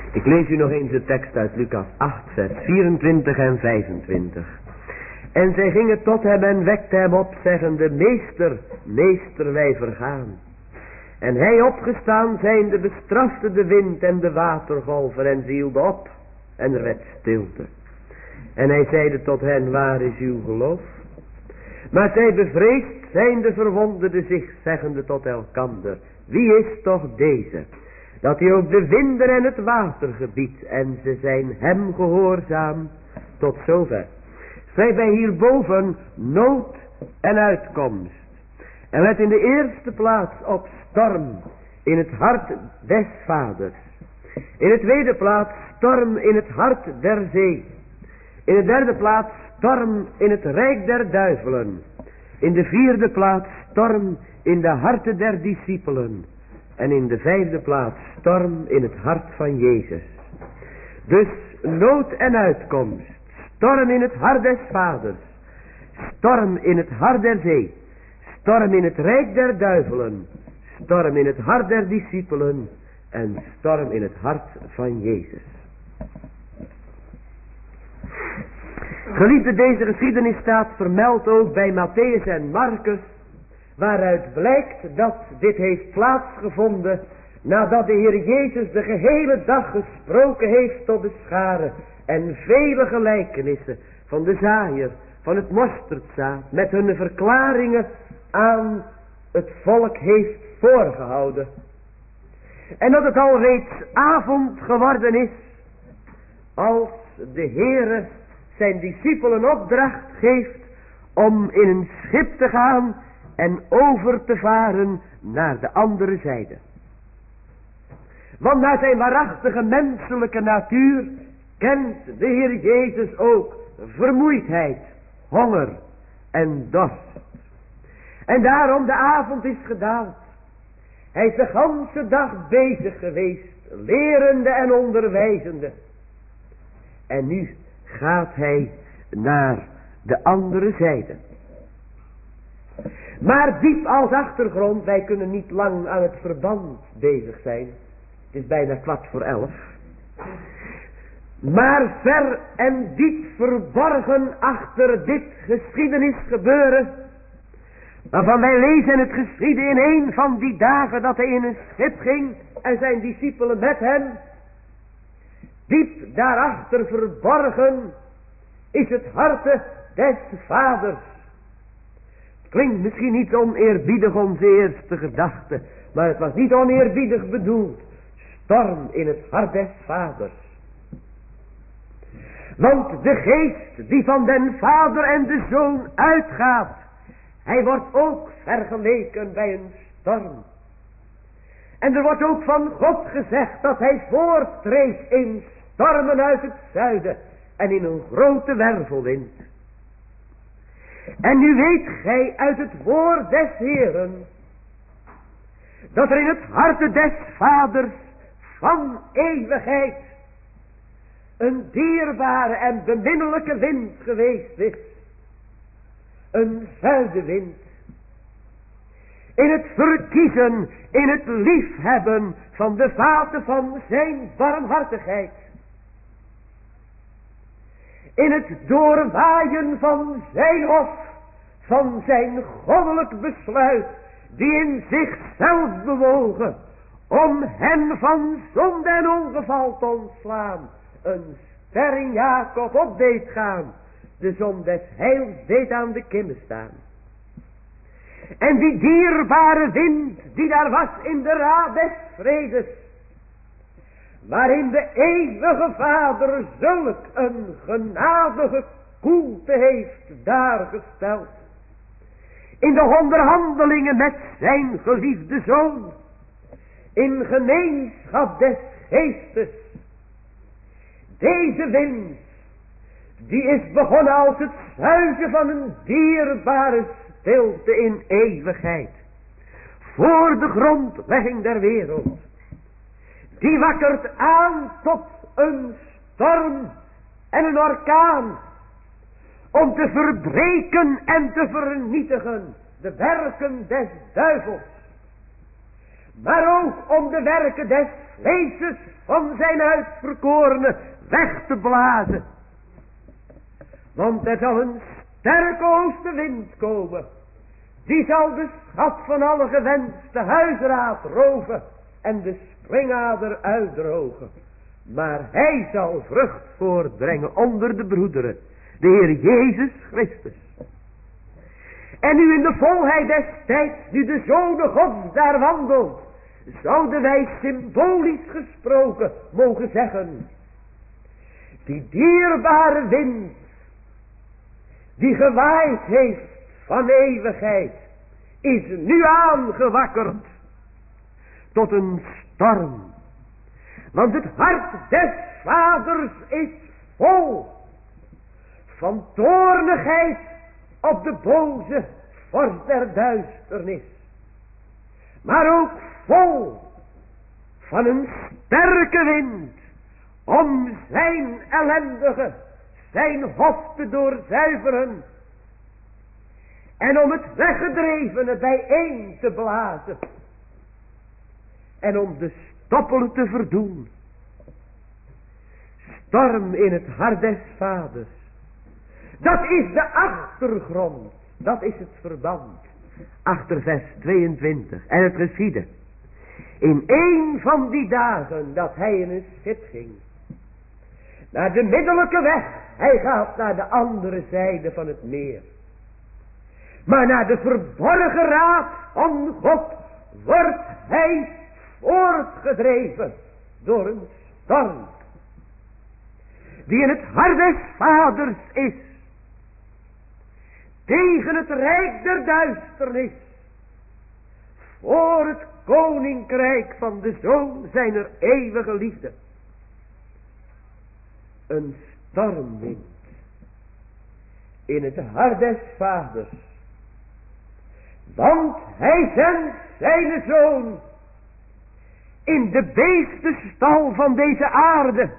Ik lees u nog eens de tekst uit Lucas 8, vers 24 en 25. En zij gingen tot hem en wekten hem op, zeggende: Meester, meester, wij vergaan. En hij opgestaan zijnde bestrafte de wind en de watergolven en ze hielden op en er werd stilte. En hij zeide tot hen: waar is uw geloof? Maar zij bevreesd zijnde verwonderden zich, zeggende tot elkander: wie is toch deze, dat hij ook de winden en het water gebiedt, en ze zijn hem gehoorzaam. Tot zover. Schrijf wij hierboven nood en uitkomst. En let in de eerste plaats op storm in het hart des vaders. In de tweede plaats storm in het hart der zee. In de derde plaats storm in het rijk der duivelen. In de vierde plaats storm in de harten der discipelen. En in de vijfde plaats storm in het hart van Jezus. Dus nood en uitkomst. Storm in het hart des vaders. Storm in het hart der zee. Storm in het rijk der duivelen. Storm in het hart der discipelen. En storm in het hart van Jezus. Geliefde, deze geschiedenis staat vermeld ook bij Matthäus en Marcus, waaruit blijkt dat dit heeft plaatsgevonden nadat de Heer Jezus de gehele dag gesproken heeft tot de scharen en vele gelijkenissen van de zaaier, van het mosterdzaad, met hun verklaringen aan het volk heeft voorgehouden. En dat het al reeds avond geworden is, als de Heere zijn discipelen opdracht geeft om in een schip te gaan en over te varen naar de andere zijde. Want naar zijn waarachtige menselijke natuur kent de Heer Jezus ook vermoeidheid, honger en dorst. En daarom de avond is gedaald. Hij is de ganse dag bezig geweest, lerende en onderwijzende. En nu gaat hij naar de andere zijde. Maar diep als achtergrond, wij kunnen niet lang aan het verband bezig zijn. Het is bijna 11:15. Maar ver en diep verborgen achter dit geschiedenisgebeuren, waarvan wij lezen het geschiedde in een van die dagen dat hij in een schip ging en zijn discipelen met hem. Diep daarachter verborgen is het harte des vaders. Het klinkt misschien niet oneerbiedig onze eerste gedachte, maar het was niet oneerbiedig bedoeld. Storm in het hart des vaders. Want de geest die van den vader en de zoon uitgaat, hij wordt ook vergeleken bij een storm. En er wordt ook van God gezegd dat hij voorttreedt in stormen uit het zuiden en in een grote wervelwind. En nu weet gij uit het woord des Heeren dat er in het harte des vaders van eeuwigheid een dierbare en beminnelijke wind geweest is. Een zuidenwind. In het verkiezen, in het liefhebben van de vaten van zijn barmhartigheid. In het doorwaaien van zijn hof, van zijn goddelijk besluit, die in zichzelf bewogen, om hen van zonde en ongeval te ontslaan, een ster in Jacob op deed gaan, de zon des heils deed aan de kimmen staan. En die dierbare wind die daar was in de raad des vredes, waarin de eeuwige Vader zulk een genadige koelte heeft daargesteld, in de onderhandelingen met zijn geliefde zoon, in gemeenschap des geestes. Deze wind, die is begonnen als het zuizen van een dierbare stilte in eeuwigheid, voor de grondlegging der wereld. Die wakkert aan tot een storm en een orkaan, om te verbreken en te vernietigen de werken des duivels, maar ook om de werken des vleeses van zijn uitverkorene weg te blazen. Want er zal een sterke oostenwind komen. Die zal de schat van alle gewenste huisraad roven en de springader uitdrogen. Maar hij zal vrucht voortbrengen onder de broederen, de Heer Jezus Christus. En nu in de volheid des tijds, nu de Zoon Gods daar wandelt, zouden wij symbolisch gesproken mogen zeggen: die dierbare wind, die gewaaid heeft van eeuwigheid, is nu aangewakkerd tot een storm. Want het hart des vaders is vol van toornigheid op de boze vorst der duisternis. Maar ook vol van een sterke wind om zijn ellendige, zijn hof te doorzuiveren. En om het weggedrevene bijeen te blazen. En om de stoppelen te verdoen. Storm in het hart des vaders. Dat is de achtergrond. Dat is het verband. Achter vers 22. En het geschiedde. In een van die dagen dat hij in een schip ging. Naar de middellijke weg. Hij gaat naar de andere zijde van het meer. Maar naar de verborgen raad van God wordt hij voortgedreven door een storm. Die in het hart des vaders is. Tegen het rijk der duisternis. Voor het koninkrijk van de Zoon zijner eeuwige liefde. Een stormwind. In het hart des vaders. Want hij zendt zijn Zoon in de beestenstal van deze aarde.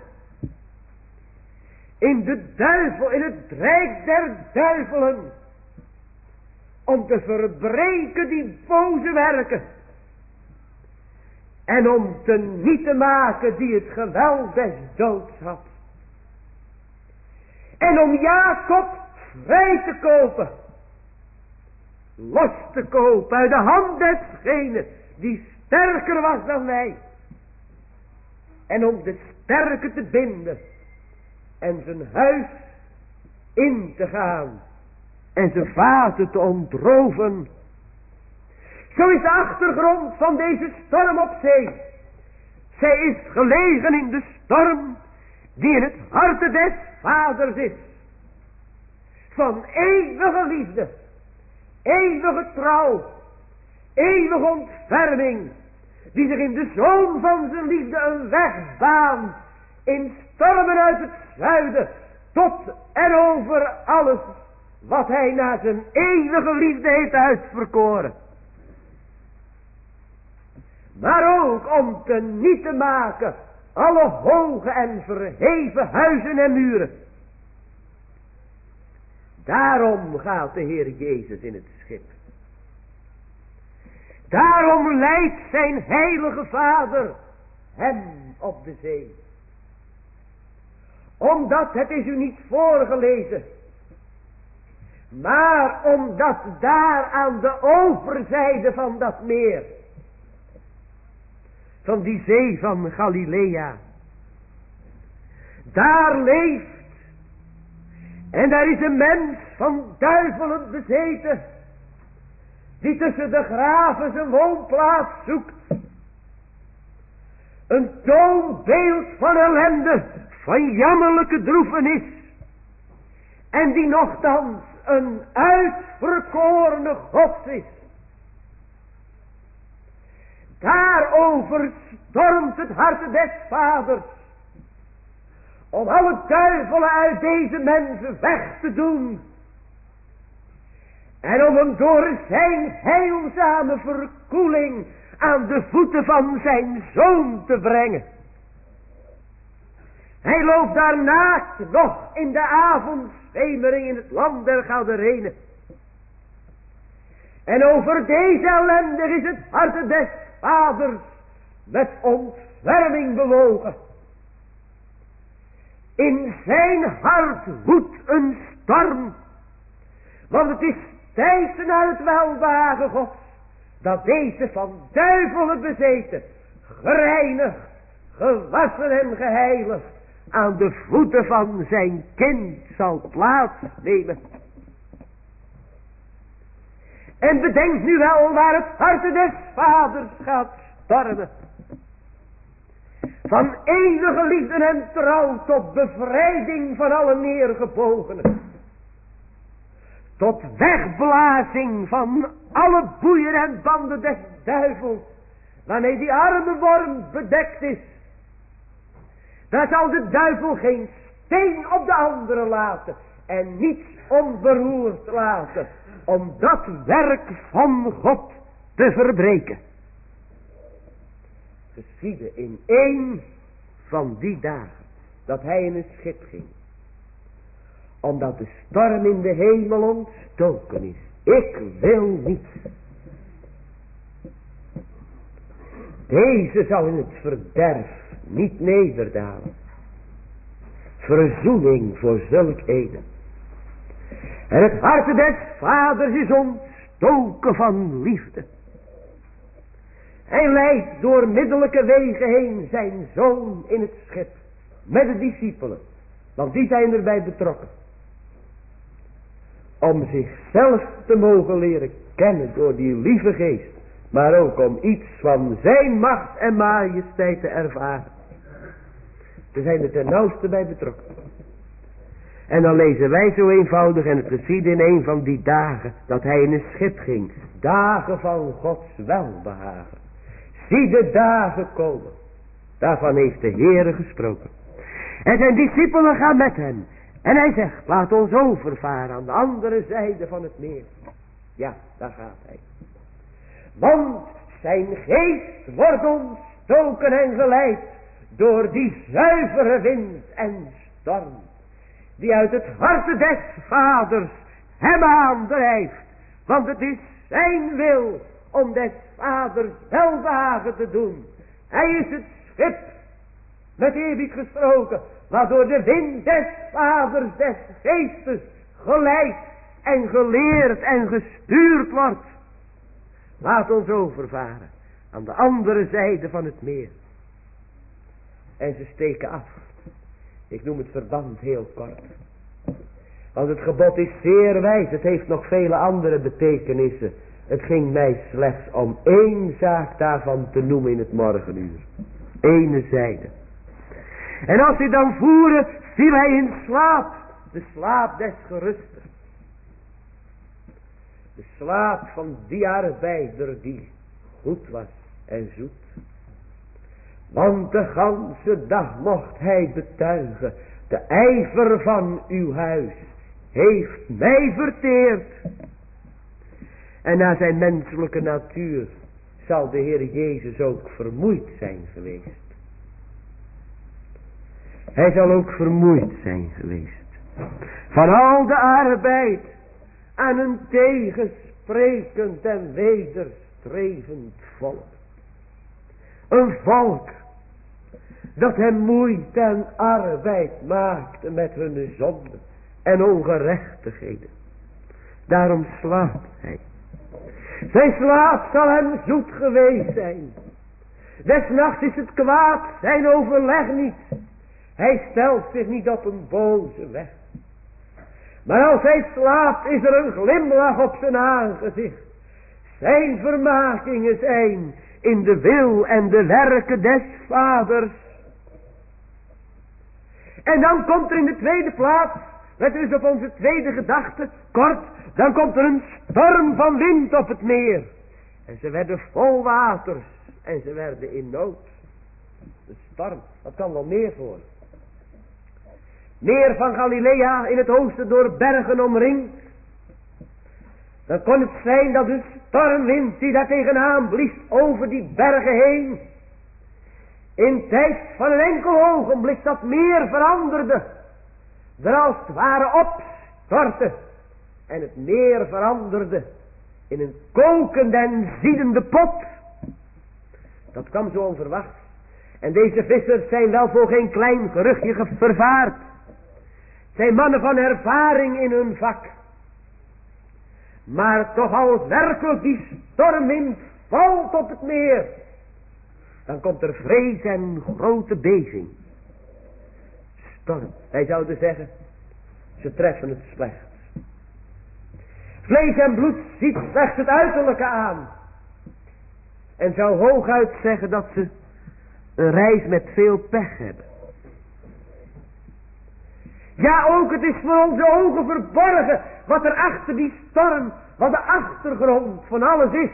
In de duivel, in het rijk der duivelen. Om te verbreken die boze werken. En om te niet te maken die het geweld des doods had. En om Jacob vrij te kopen. Los te kopen uit de hand desgene die sterker was dan wij. En om de sterke te binden. En zijn huis in te gaan. En zijn vaten te ontroven. Zo is de achtergrond van deze storm op zee. Zij is gelegen in de storm die in het hart des vaders is. Van eeuwige liefde. Eeuwige trouw. Eeuwige ontferming. Die zich in de zoon van zijn liefde een weg baant. In stormen uit het zuiden. Tot en over alles wat hij naar zijn eeuwige liefde heeft uitverkoren. Maar ook om te niet te maken alle hoge en verheven huizen en muren. Daarom gaat de Heer Jezus in het schip. Daarom leidt zijn heilige Vader hem op de zee. Omdat, het is u niet voorgelezen, maar omdat daar aan de overzijde van dat meer, van die zee van Galilea, daar leeft, en daar is een mens van duivelen bezeten, die tussen de graven zijn woonplaats zoekt. Een toonbeeld van ellende, van jammerlijke droefenis, en die nochtans een uitverkorene God is. Daarover stormt het hart des vaders, om alle duivelen uit deze mensen weg te doen, en om hem door zijn heilzame verkoeling aan de voeten van zijn zoon te brengen. Hij loopt daar naakt nog in de avondschemering in het land der Gadarenen. En over deze ellende is het hart des vaders met ontferming bewogen. In zijn hart woedt een storm. Want het is tijd naar het welbehagen Gods, dat deze van duivelen bezeten, gereinigd, gewassen en geheiligd, aan de voeten van zijn kind zal plaatsnemen. En bedenk nu wel waar het hart des vaders gaat stormen. Van eeuwige liefde en trouw tot bevrijding van alle neergebogenen. Tot wegblazing van alle boeien en banden des duivels, waarmee die arme worm bedekt is. Daar zal de duivel geen steen op de andere laten en niets onberoerd laten, om dat werk van God te verbreken. Geschiedde in één van die dagen dat hij in het schip ging, omdat de storm in de hemel ontstoken is. Ik wil niet. Deze zal in het verderf niet nederdalen. Verzoening voor zulk heden. En het hart des vaders is ontstoken van liefde. Hij leidt door middelijke wegen heen zijn zoon in het schip. Met de discipelen. Want die zijn erbij betrokken. Om zichzelf te mogen leren kennen door die lieve geest. Maar ook om iets van zijn macht en majesteit te ervaren. Ze zijn er ten nauwste bij betrokken. En dan lezen wij zo eenvoudig, en het geschiedde in een van die dagen dat hij in een schip ging. Dagen van Gods welbehagen. Zie de dagen komen. Daarvan heeft de Heere gesproken. En zijn discipelen gaan met hem. En hij zegt, laat ons overvaren aan de andere zijde van het meer. Ja, daar gaat hij. Want zijn geest wordt ontstoken en geleid door die zuivere wind en storm, die uit het hart des vaders hem aandrijft. Want het is zijn wil om des vaders welbehagen te doen. Hij is het schip, met eerbied gesproken, waardoor de wind des vaders des geestes geleid en geleerd en gestuurd wordt. Laat ons overvaren aan de andere zijde van het meer. En ze steken af. Ik noem het verband heel kort. Want het gebod is zeer wijs. Het heeft nog vele andere betekenissen. Het ging mij slechts om één zaak daarvan te noemen in het morgenuur. Ene zijde. En als hij dan voerde, viel hij in slaap. De slaap des gerusten. De slaap van die arbeider die goed was en zoet. Want de ganse dag mocht hij betuigen. De ijver van uw huis heeft mij verteerd. En naar zijn menselijke natuur zal de Heer Jezus ook vermoeid zijn geweest. Hij zal ook vermoeid zijn geweest. Van al de arbeid aan een tegensprekend en wederstrevend volk. Een volk dat hem moeite en arbeid maakte met hun zonden en ongerechtigheden. Daarom slaapt hij. Zijn slaap zal hem zoet geweest zijn. Des nachts is het kwaad zijn overleg niet. Hij stelt zich niet op een boze weg. Maar als hij slaapt is er een glimlach op zijn aangezicht. Zijn vermakingen zijn in de wil en de werken des vaders. En dan komt er in de tweede plaats, let eens op onze tweede gedachte, kort, dan komt er een storm van wind op het meer. En ze werden vol waters en ze werden in nood. De storm, dat kan wel meer voor. Meer van Galilea in het oosten door bergen omringd. Dan kon het zijn dat de stormwind die daar tegenaan blies over die bergen heen, in tijd van een enkel ogenblik dat meer veranderde. Er als het ware opstortte. En het meer veranderde in een kokende en ziedende pot. Dat kwam zo onverwacht. En deze vissers zijn wel voor geen klein geruchtje vervaard. Zijn mannen van ervaring in hun vak. Maar toch als werkelijk die stormwind valt op het meer, dan komt er vrees en grote beving. Storm, wij zouden zeggen, ze treffen het slechts. Vlees en bloed ziet slechts het uiterlijke aan. En zou hooguit zeggen dat ze een reis met veel pech hebben. Ja, ook het is voor onze ogen verborgen wat er achter die storm, wat de achtergrond van alles is.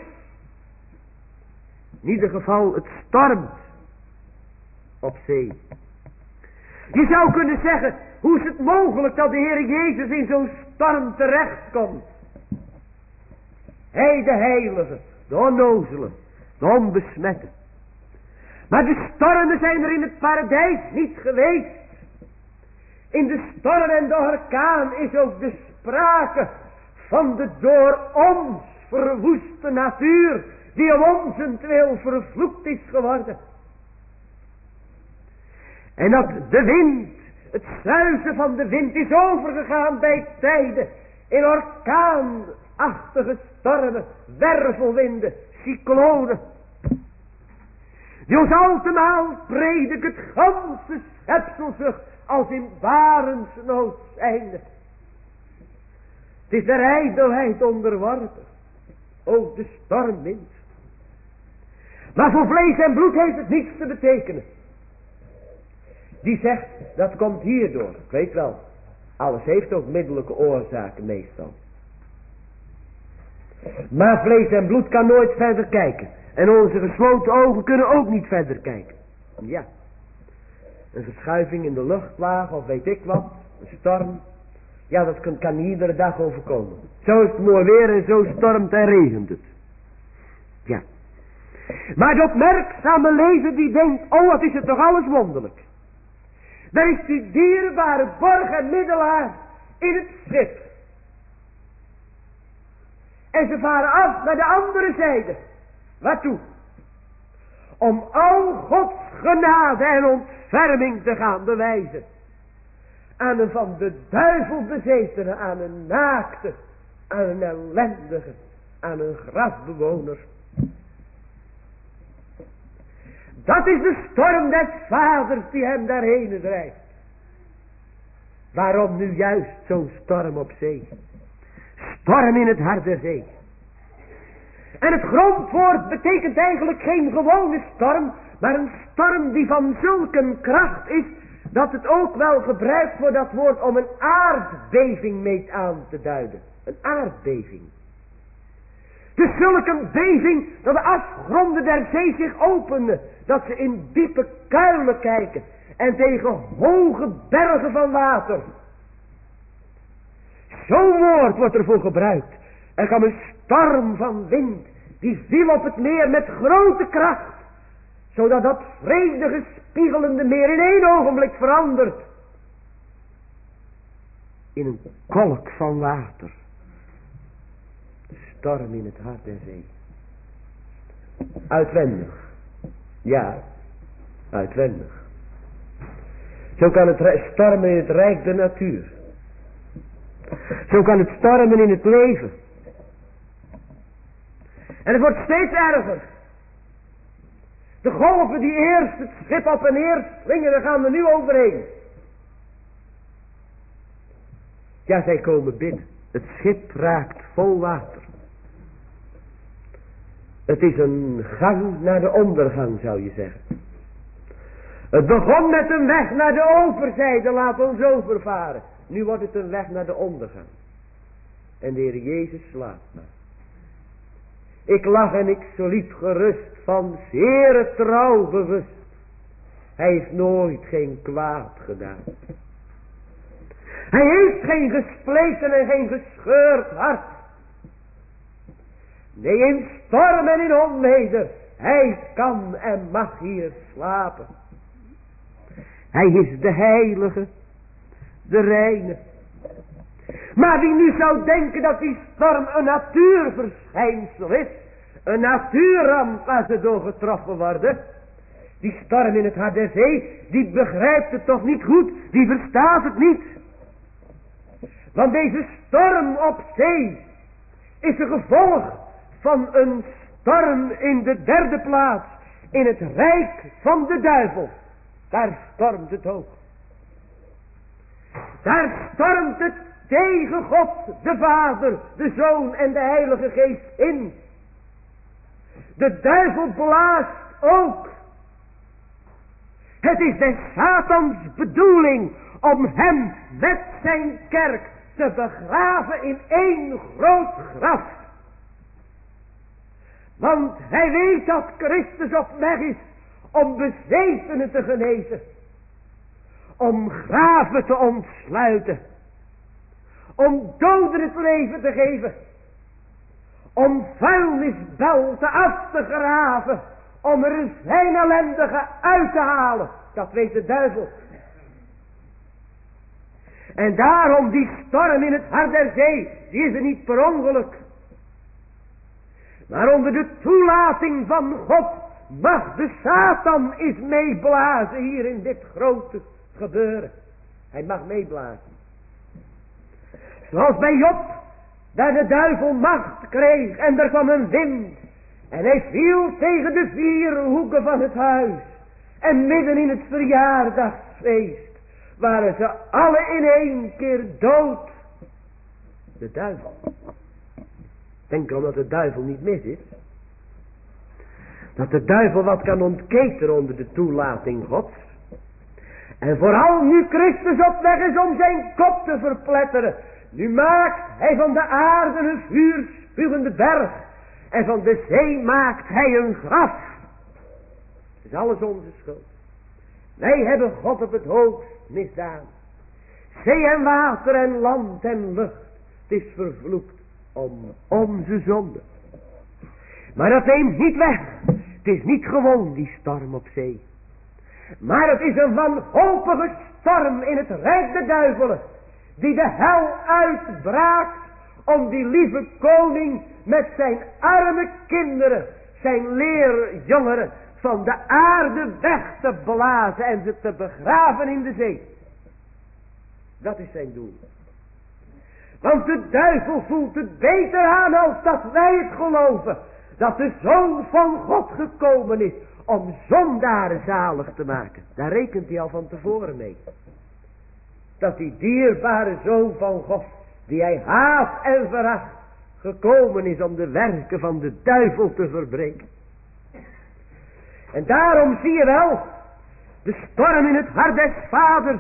In ieder geval, het stormt op zee. Je zou kunnen zeggen, hoe is het mogelijk dat de Heer Jezus in zo'n storm terechtkomt? Hij de heilige, de onnozele, de onbesmette. Maar de stormen zijn er in het paradijs niet geweest. In de storm en de orkaan is ook de sprake van de door ons verwoeste natuur, die om onzentwil vervloekt is geworden. En dat de wind, het suizen van de wind is overgegaan bij tijden in orkaanachtige stormen, wervelwinden, cyclonen. Die ons altemaal predik het ganse schepsel zich als in barensnood zijnde. Het is der ijdelheid onderworpen, ook de stormwind. Maar voor vlees en bloed heeft het niets te betekenen. Die zegt, dat komt hierdoor. Ik weet wel, alles heeft ook middelijke oorzaken meestal. Maar vlees en bloed kan nooit verder kijken. En onze gesloten ogen kunnen ook niet verder kijken. Ja, een verschuiving in de luchtlaag of weet ik wat, een storm. Ja, dat kan iedere dag overkomen. Zo is het mooi weer en zo stormt en regent het. Ja. Maar de opmerkzame lezer die denkt, oh wat is het toch alles wonderlijk. Daar is die dierbare borg en middelaar in het schip. En ze varen af naar de andere zijde. Waartoe? Om al Gods genade en ontferming te gaan bewijzen. Aan een van de duivel bezetene, aan een naakte, aan een ellendige, aan een grafbewoner. Dat is de storm des vaders die hem daarheen drijft. Waarom nu juist zo'n storm op zee? Storm in het hart der zee. En het grondwoord betekent eigenlijk geen gewone storm, maar een storm die van zulke kracht is, dat het ook wel gebruikt wordt, dat woord, om een aardbeving mee aan te duiden. Een aardbeving. Dus zulke beving dat de afgronden der zee zich openen, dat ze in diepe kuilen kijken en tegen hoge bergen van water. Zo'n woord wordt ervoor gebruikt. Er kwam een storm van wind, die viel op het meer met grote kracht, zodat dat vredige spiegelende meer in één ogenblik verandert in een kolk van water. De storm in het hart der zee. Uitwendig. Ja, uitwendig. Zo kan het stormen in het rijk der natuur. Zo kan het stormen in het leven. En het wordt steeds erger. De golven die eerst het schip op en neer slingen, daar gaan we nu overheen. Ja, zij komen binnen. Het schip raakt vol water. Het is een gang naar de ondergang, zou je zeggen. Het begon met een weg naar de overzijde, laat ons overvaren. Nu wordt het een weg naar de ondergang. En de Heer Jezus slaapt maar. Ik lag en ik sliep gerust, van zeer trouw bewust. Hij heeft nooit geen kwaad gedaan. Hij heeft geen gespleten en geen gescheurd hart. Nee, in storm en in onweder, hij kan en mag hier slapen. Hij is de heilige, de reine. Maar wie nu zou denken dat die storm een natuurverschijnsel is, een natuurramp waar ze door getroffen worden, Die storm in het hart der zee, die begrijpt het toch niet goed, die verstaat het niet. Want deze storm op zee is een gevolg van een storm in de derde plaats, in het rijk van de duivel. Daar stormt het ook. Daar stormt het tegen God, de Vader, de Zoon en de Heilige Geest in. De duivel blaast ook. Het is des Satans bedoeling om hem met zijn kerk te begraven in één groot graf. Want hij weet dat Christus op weg is om bezetenen te genezen. Om graven te ontsluiten. Om doden het leven te geven. Om vuilnisbelten af te graven. Om er zijn ellendige uit te halen. Dat weet de duivel. En daarom die storm in het hart der zee. Die is er niet per ongeluk. Maar onder de toelating van God. Mag de Satan eens meeblazen hier in dit grote gebeuren. Hij mag meeblazen. Zoals bij Job. Daar de duivel macht kreeg. En er kwam een wind. En hij viel tegen de vier hoeken van het huis. En midden in het verjaardagsfeest waren ze alle in één keer dood. De duivel. Denk erom dat de duivel niet mis is. Dat de duivel wat kan ontketenen onder de toelating Gods. En vooral nu Christus op weg is om zijn kop te verpletteren. Nu maakt hij van de aarde een vuurspuwende berg. En van de zee maakt hij een graf. Het is alles onze schuld. Wij hebben God op het hoogst misdaan. Zee en water en land en lucht. Het is vervloekt om onze zonde. Maar dat neemt niet weg. Het is niet gewoon die storm op zee. Maar het is een wanhopige storm in het rijk der duivelen. Die de hel uitbraakt om die lieve koning met zijn arme kinderen, zijn leerjongeren, van de aarde weg te blazen en ze te begraven in de zee. Dat is zijn doel. Want de duivel voelt het beter aan als dat wij het geloven. Dat de Zoon van God gekomen is om zondaren zalig te maken. Daar rekent hij al van tevoren mee. Dat die dierbare Zoon van God, die hij haat en veracht, gekomen is om de werken van de duivel te verbreken. En daarom zie je wel, de storm in het hart des Vaders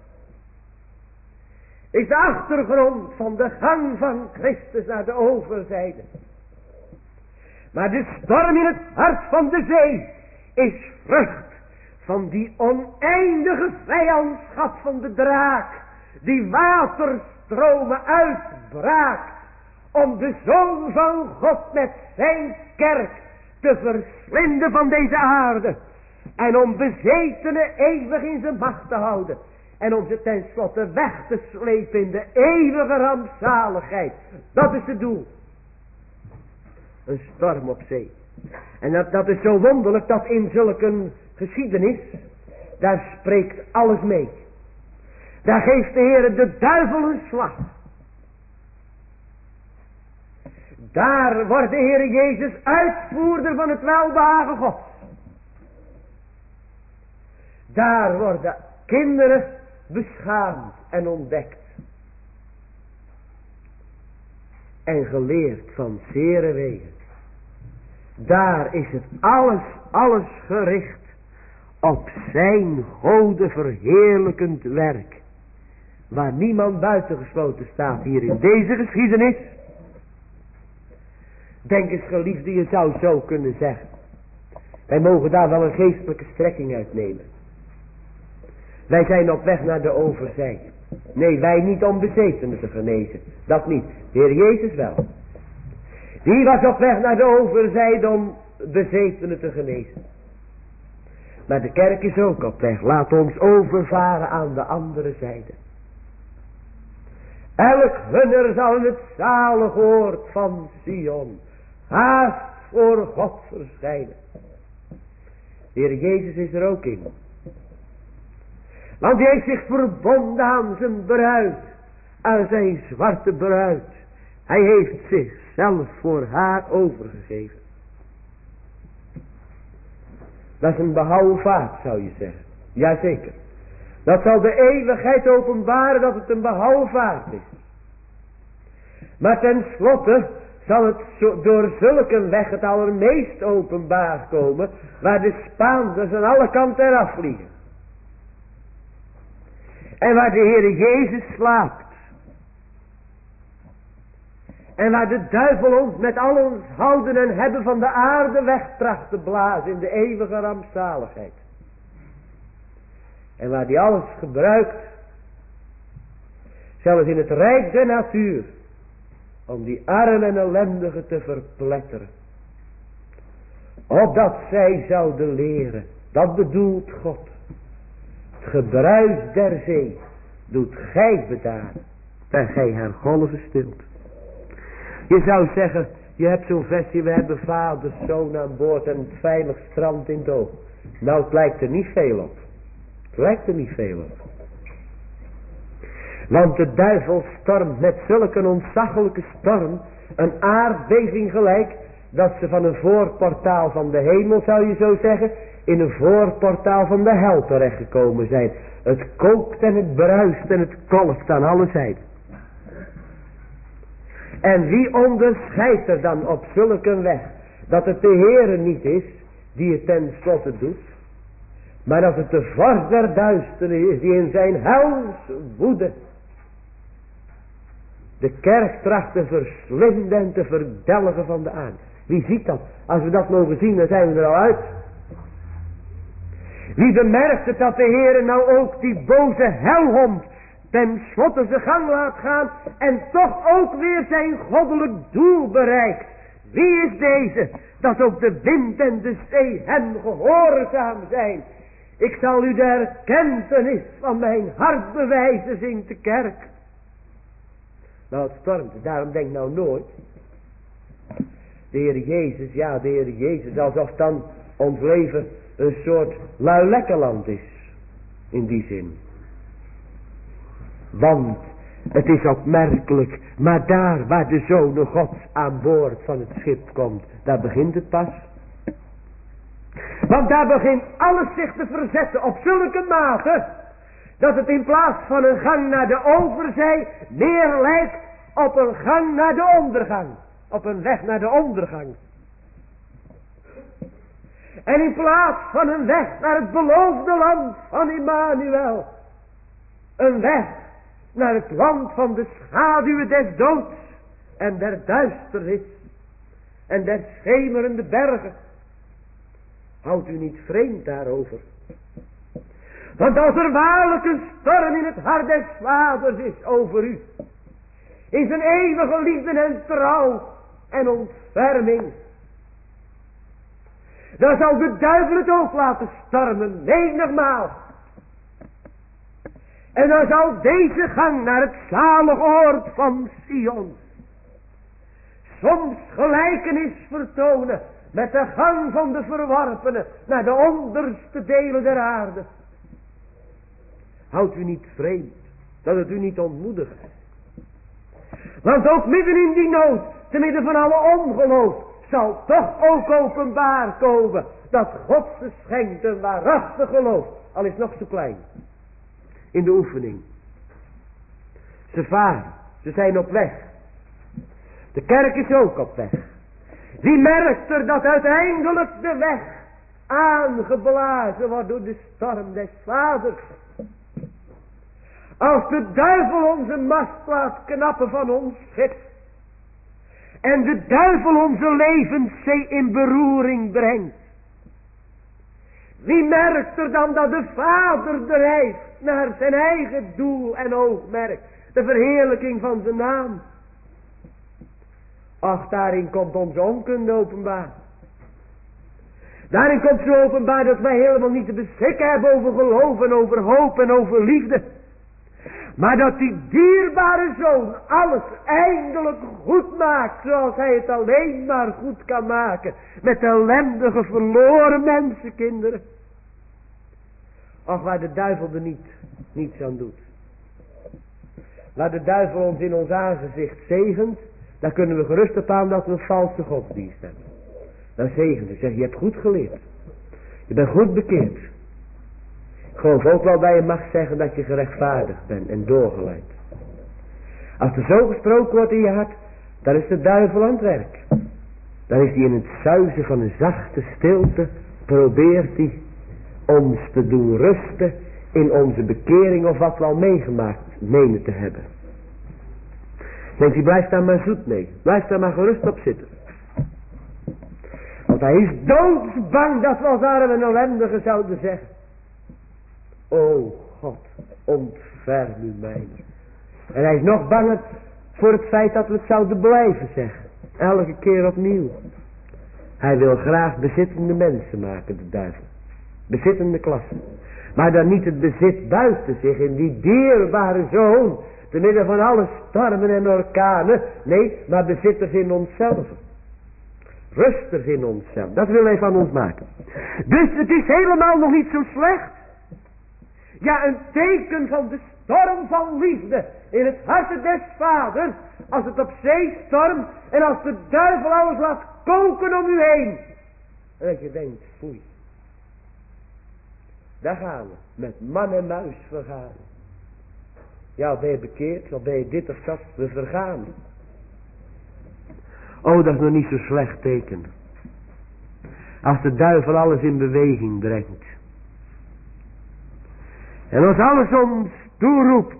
is de achtergrond van de gang van Christus naar de overzijde. Maar de storm in het hart van de zee is vrucht van die oneindige vijandschap van de draak, die waterstromen uitbraakt om de Zoon van God met zijn kerk te verslinden van deze aarde en om bezetenen eeuwig in zijn macht te houden en om ze tenslotte weg te slepen in de eeuwige rampzaligheid. Dat is het doel. Een storm op zee. En dat is zo wonderlijk dat in zulke geschiedenis, daar spreekt alles mee. Daar geeft de Heer de duivel een slag. Daar wordt de Heer Jezus uitvoerder van het welbehagen God. Daar worden kinderen beschaamd en ontdekt. En geleerd van zere wegen. Daar is het alles gericht op zijn gode verheerlijkend werk. Waar niemand buitengesloten staat hier in deze geschiedenis. Denk eens geliefde, je zou zo kunnen zeggen. Wij mogen daar wel een geestelijke strekking uit nemen. Wij zijn op weg naar de overzijde. Nee, wij niet om bezetenen te genezen. Dat niet. De Heer Jezus wel. Die was op weg naar de overzijde om bezetenen te genezen. Maar de kerk is ook op weg. Laat ons overvaren aan de andere zijde. Elk hunner zal in het zalig woord van Sion haast voor God verschijnen. De Heer Jezus is er ook in. Want hij heeft zich verbonden aan zijn bruid. Aan zijn zwarte bruid. Hij heeft zichzelf voor haar overgegeven. Dat is een behouden vaart, zou je zeggen. Jazeker. Dat zal de eeuwigheid openbaren dat het een behouden vaart is. Maar tenslotte zal het door zulke weg het allermeest openbaar komen, waar de Spaanders aan alle kanten eraf vliegen. En waar de Heere Jezus slaapt. En waar de duivel ons met al ons houden en hebben van de aarde weg tracht te blazen in de eeuwige rampzaligheid. En waar die alles gebruikt, zelfs in het rijk der natuur, om die armen en ellendigen te verpletteren. Opdat zij zouden leren, dat bedoelt God. Het gebruis der zee doet gij bedaren, en gij haar golven stilt. Je zou zeggen, je hebt zo'n versie, we hebben vader, zoon aan boord en het veilig strand in het oog. Nou, het lijkt er niet veel op. Het lijkt er niet veel op. Want de duivel stormt met zulke ontzaglijke storm, een aardbeving gelijk, dat ze van een voorportaal van de hemel, zou je zo zeggen, in een voorportaal van de hel terechtgekomen zijn. Het kookt en het bruist en het kolft aan alle zijden. En wie onderscheidt er dan op zulke weg, dat het de Heere niet is, die het ten slotte doet, maar dat het de vorst der duisternis is, die in zijn hels woede de kerk tracht te verslinden en te verdelgen van de aarde. Wie ziet dat? Als we dat mogen zien, dan zijn we er al uit. Wie bemerkt het dat de Heere nou ook die boze helhond ten slotte zijn gang laat gaan en toch ook weer zijn goddelijk doel bereikt. Wie is deze, dat ook de wind en de zee hem gehoorzaam zijn? Ik zal u de erkentenis van mijn hart bewijzen, zingt de kerk. Nou, het stormt, daarom denk nou nooit. De Heer Jezus, ja, de Heer Jezus, alsof dan ons leven een soort luilekkerland is. In die zin. Want het is opmerkelijk, maar daar waar de Zoon Gods aan boord van het schip komt, daar begint het pas. Want daar begint alles zich te verzetten op zulke mate, dat het in plaats van een gang naar de overzij, meer lijkt op een gang naar de ondergang. Op een weg naar de ondergang. En in plaats van een weg naar het beloofde land van Immanuel, een weg naar het land van de schaduwen des doods en der duisternis en der schemerende bergen. Houdt u niet vreemd daarover. Want als er waarlijk een storm in het hart des vaders is over u, in zijn eeuwige liefde en trouw en ontferming, dan zal de duivel het ook laten stormen, menigmaal. En dan zal deze gang naar het zalige oord van Sion soms gelijkenis vertonen met de gang van de verworpenen naar de onderste delen der aarde. Houdt u niet vreemd, dat het u niet ontmoedigt. Want ook midden in die nood, te midden van alle ongeloof, zal toch ook openbaar komen dat God ze schenkt een waarachtig geloof, al is het nog zo klein. In de oefening. Ze varen, ze zijn op weg. De kerk is ook op weg. Wie merkt er dat uiteindelijk de weg aangeblazen wordt door de storm des vaders? Als de duivel onze mast laat knappen van ons schip en de duivel onze levenszee in beroering brengt. Wie merkt er dan dat de Vader drijft naar zijn eigen doel en oogmerk, de verheerlijking van zijn naam? Ach, daarin komt onze onkunde openbaar. Daarin komt zo openbaar dat wij helemaal niet te beschikken hebben over geloof en over hoop en over liefde. Maar dat die dierbare zoon alles eindelijk goed maakt. Zoals hij het alleen maar goed kan maken. Met ellendige verloren mensenkinderen. Ach, waar de duivel er niets aan doet. Waar de duivel ons in ons aangezicht zegent. Daar kunnen we gerust op aan dat we een valse godsdienst hebben. Dan zegent hij. Zeg, je hebt goed geleerd. Je bent goed bekeerd. Ik geloof ook wel dat je mag zeggen dat je gerechtvaardigd bent en doorgeleid. Als er zo gesproken wordt in je hart, dan is de duivel aan het werk. Dan is hij in het zuizen van een zachte stilte, probeert hij ons te doen rusten in onze bekering of wat we al meegemaakt menen te hebben. Denkt hij, blijf daar maar zoet mee. Blijf daar maar gerust op zitten. Want hij is doodsbang dat we als arme en ellendigen zouden zeggen. O God, ontferm u mij. En hij is nog banger voor het feit dat we het zouden blijven zeggen. Elke keer opnieuw. Hij wil graag bezittende mensen maken, de duivel. Bezittende klasse. Maar dan niet het bezit buiten zich in die dierbare zoon. Te midden van alle stormen en orkanen. Nee, maar bezitters in onszelf. Rusters in onszelf. Dat wil hij van ons maken. Dus het is helemaal nog niet zo slecht. Ja, een teken van de storm van liefde in het hart des vaders. Als het op zee stormt en als de duivel alles laat koken om u heen. En dat je denkt, foei. Daar gaan we, met man en muis vergaan. Ja, ben je bekeerd, of ben je dit of dat, we vergaan. Oh, dat is nog niet zo slecht teken. Als de duivel alles in beweging brengt. En als alles ons toeroept.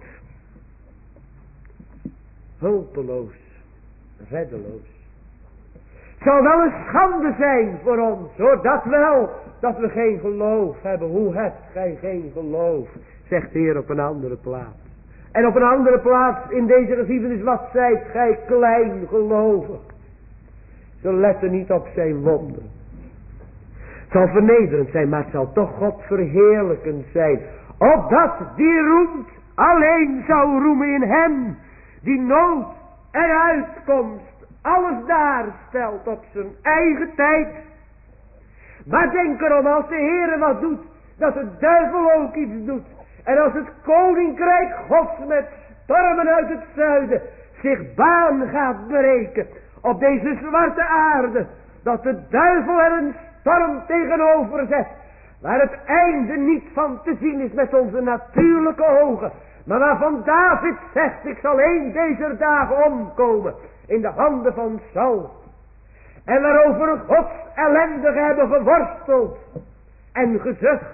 Hulpeloos, reddeloos. Het zal wel een schande zijn voor ons, hoor, dat wel, dat we geen geloof hebben. Hoe hebt gij geen geloof, zegt de Heer op een andere plaats. En op een andere plaats in deze geschiedenis, wat zijt gij klein gelovig. Ze letten niet op zijn wonderen. Het zal vernederend zijn, maar het zal toch God verheerlijkend zijn. Opdat die roemt alleen zou roemen in hem, die nood en uitkomst alles daar stelt op zijn eigen tijd. Maar denk erom, als de Heere wat doet, dat de duivel ook iets doet. En als het koninkrijk Gods met stormen uit het zuiden zich baan gaat breken op deze zwarte aarde, dat de duivel er een storm tegenover zet, waar het einde niet van te zien is met onze natuurlijke ogen, maar waarvan David zegt, ik zal een deze dagen omkomen in de handen van Saul. En waarover Gods ellendigen hebben geworsteld en gezucht.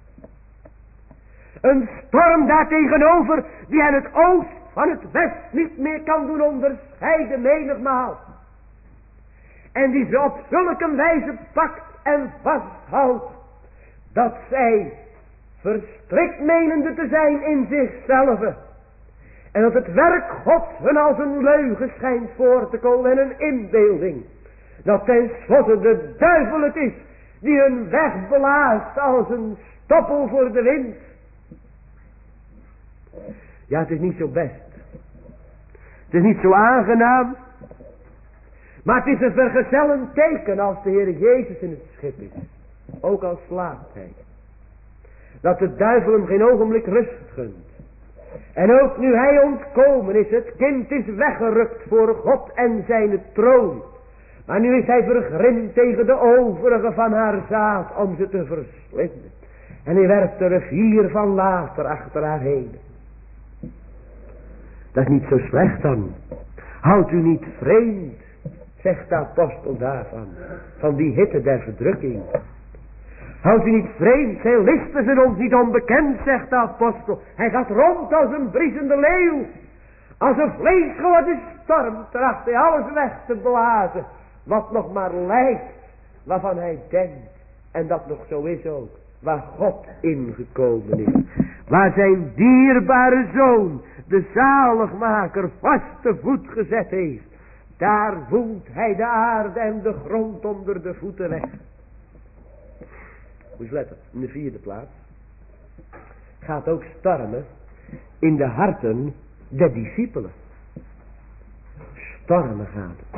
Een storm daartegenover die aan het oost van het west niet meer kan doen onderscheiden menigmaal. En die ze op zulke wijze pakt en vasthoudt, dat zij verstrikt menende te zijn in zichzelf. En dat het werk Gods hun als een leugen schijnt voor te komen en een inbeelding. Dat tenslotte de duivel het is die hun weg blaast als een stoppel voor de wind. Ja, het is niet zo best. Het is niet zo aangenaam. Maar het is een vergezellend teken als de Heer Jezus in het schip is. Ook al slaapt hij. Dat de duivel hem geen ogenblik rust gunt. En ook nu hij ontkomen is, het kind is weggerukt voor God en zijn troon. Maar nu is hij vergrimd tegen de overige van haar zaad om ze te verslinden. En hij werpt de rivier van water achter haar heen. Dat is niet zo slecht dan. Houdt u niet vreemd, zegt de apostel daarvan, van die hitte der verdrukking. Houdt u niet vreemd, zijn listen zijn ons niet onbekend, zegt de apostel. Hij gaat rond als een briesende leeuw. Als een vleesgeworden storm tracht hij alles weg te blazen. Wat nog maar lijkt, waarvan hij denkt. En dat nog zo is ook. Waar God ingekomen is. Waar zijn dierbare zoon, de zaligmaker, vaste voet gezet heeft. Daar woelt hij de aarde en de grond onder de voeten weg. Moet je letten, in de 4e plaats. Gaat ook stormen in de harten der discipelen. Stormen gaat het.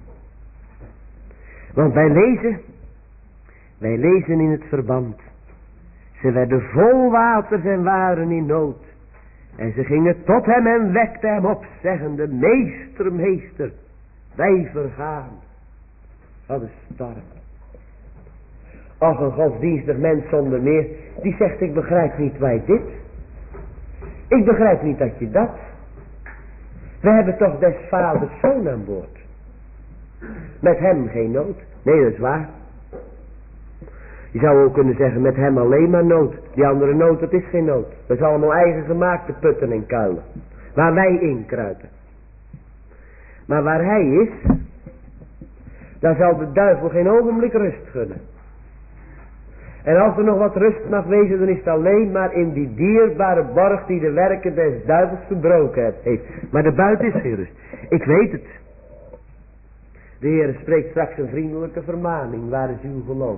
Want wij lezen in het verband. Ze werden vol waters en waren in nood. En ze gingen tot hem en wekten hem op, zeggende, meester, meester, wij vergaan. Wat een storm. Och, een godsdienstig mens zonder meer, die zegt, ik begrijp niet wij dit. Ik begrijp niet dat je dat. We hebben toch des vaders zoon aan boord. Met hem geen nood. Nee, dat is waar. Je zou ook kunnen zeggen, met hem alleen maar nood. Die andere nood, dat is geen nood. Dat is allemaal eigen gemaakte putten en kuilen. Waar wij in kruipen. Maar waar hij is, daar zal de duivel geen ogenblik rust gunnen. En als er nog wat rust mag wezen, dan is het alleen maar in die dierbare borg die de werken des duivels verbroken heeft. Maar daarbuiten is geen rust. Ik weet het. De Heer spreekt straks een vriendelijke vermaning. Waar is uw geloof?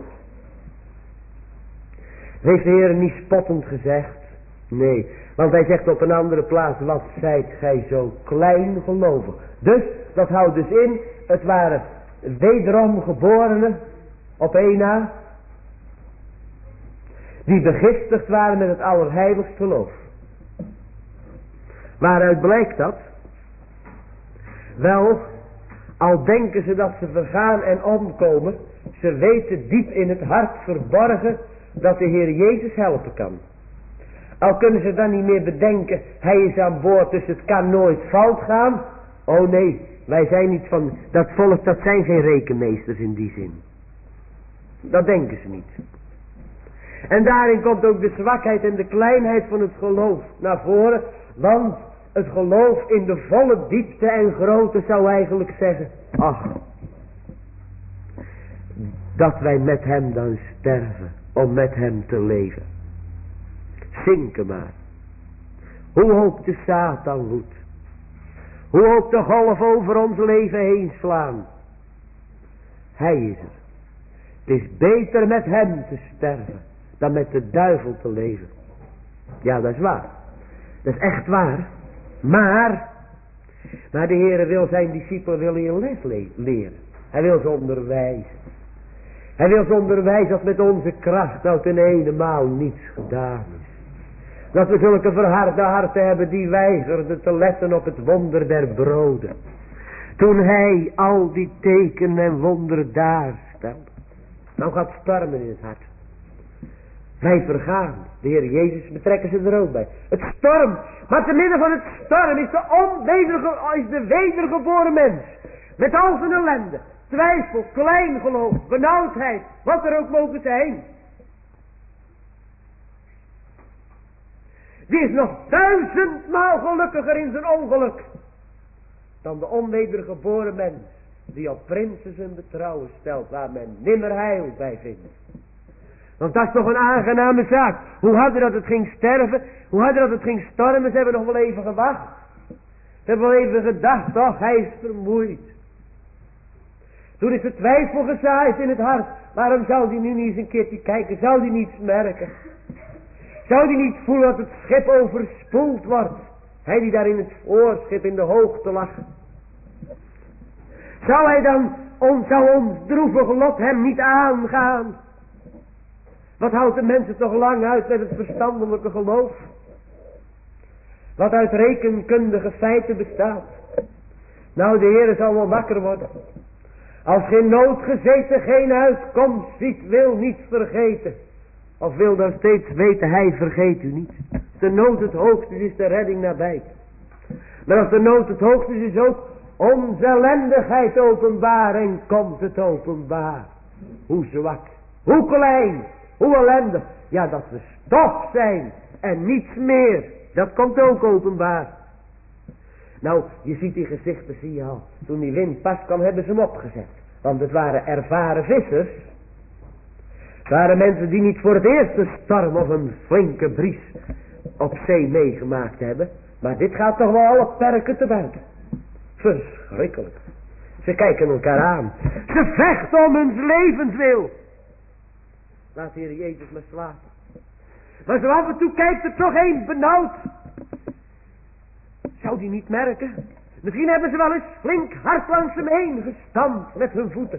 Heeft de Heer niet spottend gezegd? Nee, want hij zegt op een andere plaats, wat zijt gij zo klein gelovig. Dus, dat houdt dus in, het waren wederom geborenen op één na, die begiftigd waren met het allerheiligst geloof. Waaruit blijkt dat? Wel, al denken ze dat ze vergaan en omkomen, ze weten diep in het hart verborgen dat de Heer Jezus helpen kan. Al kunnen ze dan niet meer bedenken, hij is aan boord, dus het kan nooit fout gaan. Oh nee, wij zijn niet van, dat volk, dat zijn geen rekenmeesters in die zin. Dat denken ze niet. En daarin komt ook de zwakheid en de kleinheid van het geloof naar voren. Want het geloof in de volle diepte en grootte zou eigenlijk zeggen, ach, dat wij met hem dan sterven om met hem te leven. Zinken maar. Hoe ook de Satan woedt. Hoe ook de golf over ons leven heen slaan. Hij is er. Het is beter met hem te sterven dan met de duivel te leven. Ja, dat is waar. Dat is echt waar. Maar de Heere wil zijn discipelen een les leren. Hij wil ze onderwijzen. Hij wil ze onderwijzen dat met onze kracht nou ten eenmaal niets gedaan is. Dat we zulke verharde harten hebben die weigerden te letten op het wonder der broden. Toen hij al die tekenen en wonderen daar stelde. Nou gaat stormen in het hart. Wij vergaan. De Heer Jezus betrekken ze er ook bij. Het storm. Maar te midden van het storm is de wedergeboren mens. Met al zijn ellende. Twijfel, kleingeloof, benauwdheid. Wat er ook mogen zijn. Die is nog 1000-maal gelukkiger in zijn ongeluk. Dan de onwedergeboren mens. Die op prinsen zijn betrouwen stelt. Waar men nimmer heil bij vindt. Want dat is toch een aangename zaak. Hoe harder dat het ging sterven. Hoe harder dat het ging stormen. Ze hebben nog wel even gewacht. Ze hebben wel even gedacht. Toch, hij is vermoeid. Toen is de twijfel gezaaid in het hart. Waarom zou die nu niet eens een keertje kijken? Zou die niets merken? Zou die niet voelen dat het schip overspoeld wordt? Hij die daar in het voorschip in de hoogte lag. Zou ons droevig lot hem niet aangaan? Wat houdt de mensen toch lang uit met het verstandelijke geloof? Wat uit rekenkundige feiten bestaat. Nou, de Heer zal wel wakker worden. Als geen nood gezeten geen uitkomst ziet, wil niet vergeten. Of wil dan steeds weten, hij vergeet u niet. Als de nood het hoogste is, is de redding nabij. Maar als de nood het hoogste is, is ook onze ellendigheid openbaar en komt het openbaar. Hoe zwak, hoe klein, hoe ellendig. Ja, dat we stof zijn en niets meer. Dat komt ook openbaar. Nou, je ziet die gezichten, zie je al. Toen die wind pas kwam, hebben ze hem opgezet. Want het waren ervaren vissers. Het waren mensen die niet voor het eerst een storm of een flinke bries op zee meegemaakt hebben. Maar dit gaat toch wel alle perken te buiten. Verschrikkelijk. Ze kijken elkaar aan. Ze vechten om hun levenswil. Laat de Heer Jezus maar slapen. Maar zo af en toe kijkt er toch een benauwd. Zou die niet merken? Misschien hebben ze wel eens flink hard langs hem heen gestampt met hun voeten.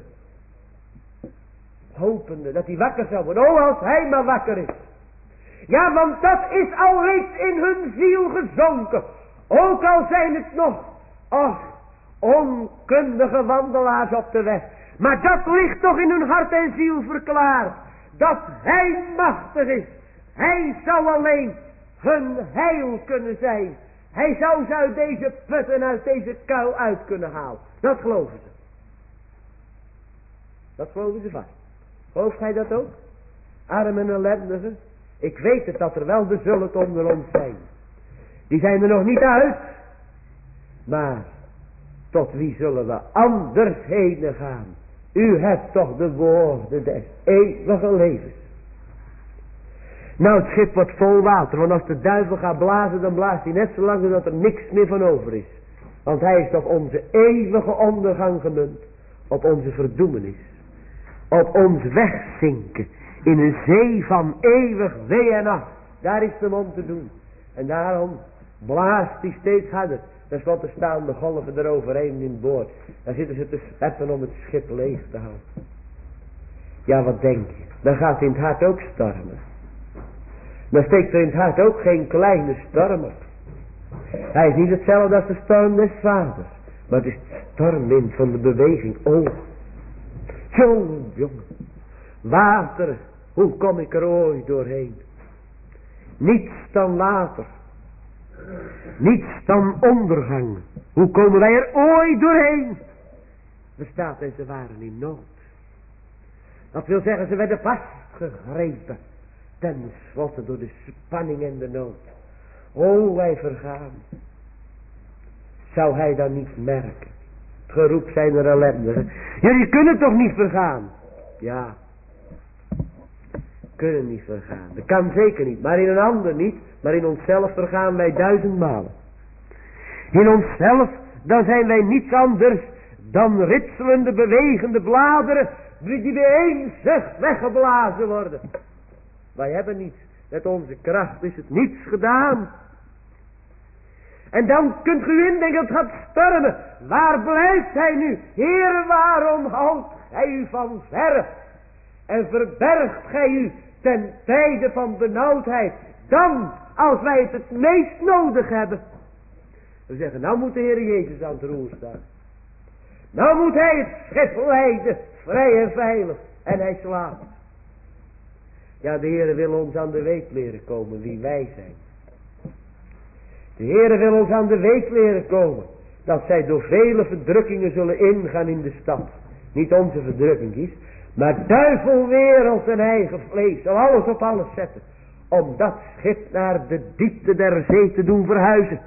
Hopende dat hij wakker zou worden. Oh, als hij maar wakker is. Ja, want dat is al reeds in hun ziel gezonken. Ook al zijn het nog, onkundige wandelaars op de weg. Maar dat ligt toch in hun hart en ziel verklaard. Dat hij machtig is. Hij zou alleen hun heil kunnen zijn. Hij zou ze uit deze put en uit deze kuil uit kunnen halen. Dat geloven ze. Dat geloven ze vast. Gelooft gij dat ook? Armen en ellendigen. Ik weet het dat er wel de zullen onder ons zijn. Die zijn er nog niet uit. Maar tot wie zullen we anders heen gaan? U hebt toch de woorden des eeuwige levens. Nou, het schip wordt vol water. Want als de duivel gaat blazen, dan blaast hij net zo lang zodat er niks meer van over is. Want hij is op onze eeuwige ondergang gemunt. Op onze verdoemenis. Op ons wegzinken. In een zee van eeuwig wee en nacht. Daar is hem om te doen. En daarom blaast hij steeds harder. Ten slotte staan de golven eroverheen in boord. Daar zitten ze te scheppen om het schip leeg te houden. Ja, wat denk je? Dan gaat in het hart ook stormen. Dan steekt er in het hart ook geen kleine stormer. Hij is niet hetzelfde als de storm des vaders. Maar het is de stormwind van de beweging. Oh, jongen. Water, hoe kom ik er ooit doorheen? Niets dan water. Niets dan ondergang. Hoe komen wij er ooit doorheen? Er staat en ze waren in nood. Dat wil zeggen, ze werden vastgegrepen. Ten slotte door de spanning en de nood. O, wij vergaan. Zou hij dan niet merken? Het geroep zijn er ellendigen. Jullie kunnen toch niet vergaan? Ja. Kunnen niet vergaan. Dat kan zeker niet. Maar in een ander niet. Maar in onszelf vergaan wij 1000 malen. In onszelf, dan zijn wij niets anders dan ritselende, bewegende bladeren die bij één zucht weggeblazen worden. Wij hebben niets. Met onze kracht is het niets gedaan. En dan kunt u indenken, het gaat stormen. Waar blijft hij nu? Heer, waarom houdt gij u van verre? En verbergt gij u ten tijde van benauwdheid? Dan, als wij het meest nodig hebben. We zeggen, nou moet de Heer Jezus aan het roer staan. Nou moet hij het schip leiden, vrij en veilig. En hij slaapt. Ja, de Heer wil ons aan de weet leren komen wie wij zijn. De Heer wil ons aan de weet leren komen. Dat zij door vele verdrukkingen zullen ingaan in de stad. Niet onze verdrukking is. Maar duivel, wereld en eigen vlees zal alles op alles zetten. Om dat schip naar de diepte der zee te doen verhuizen.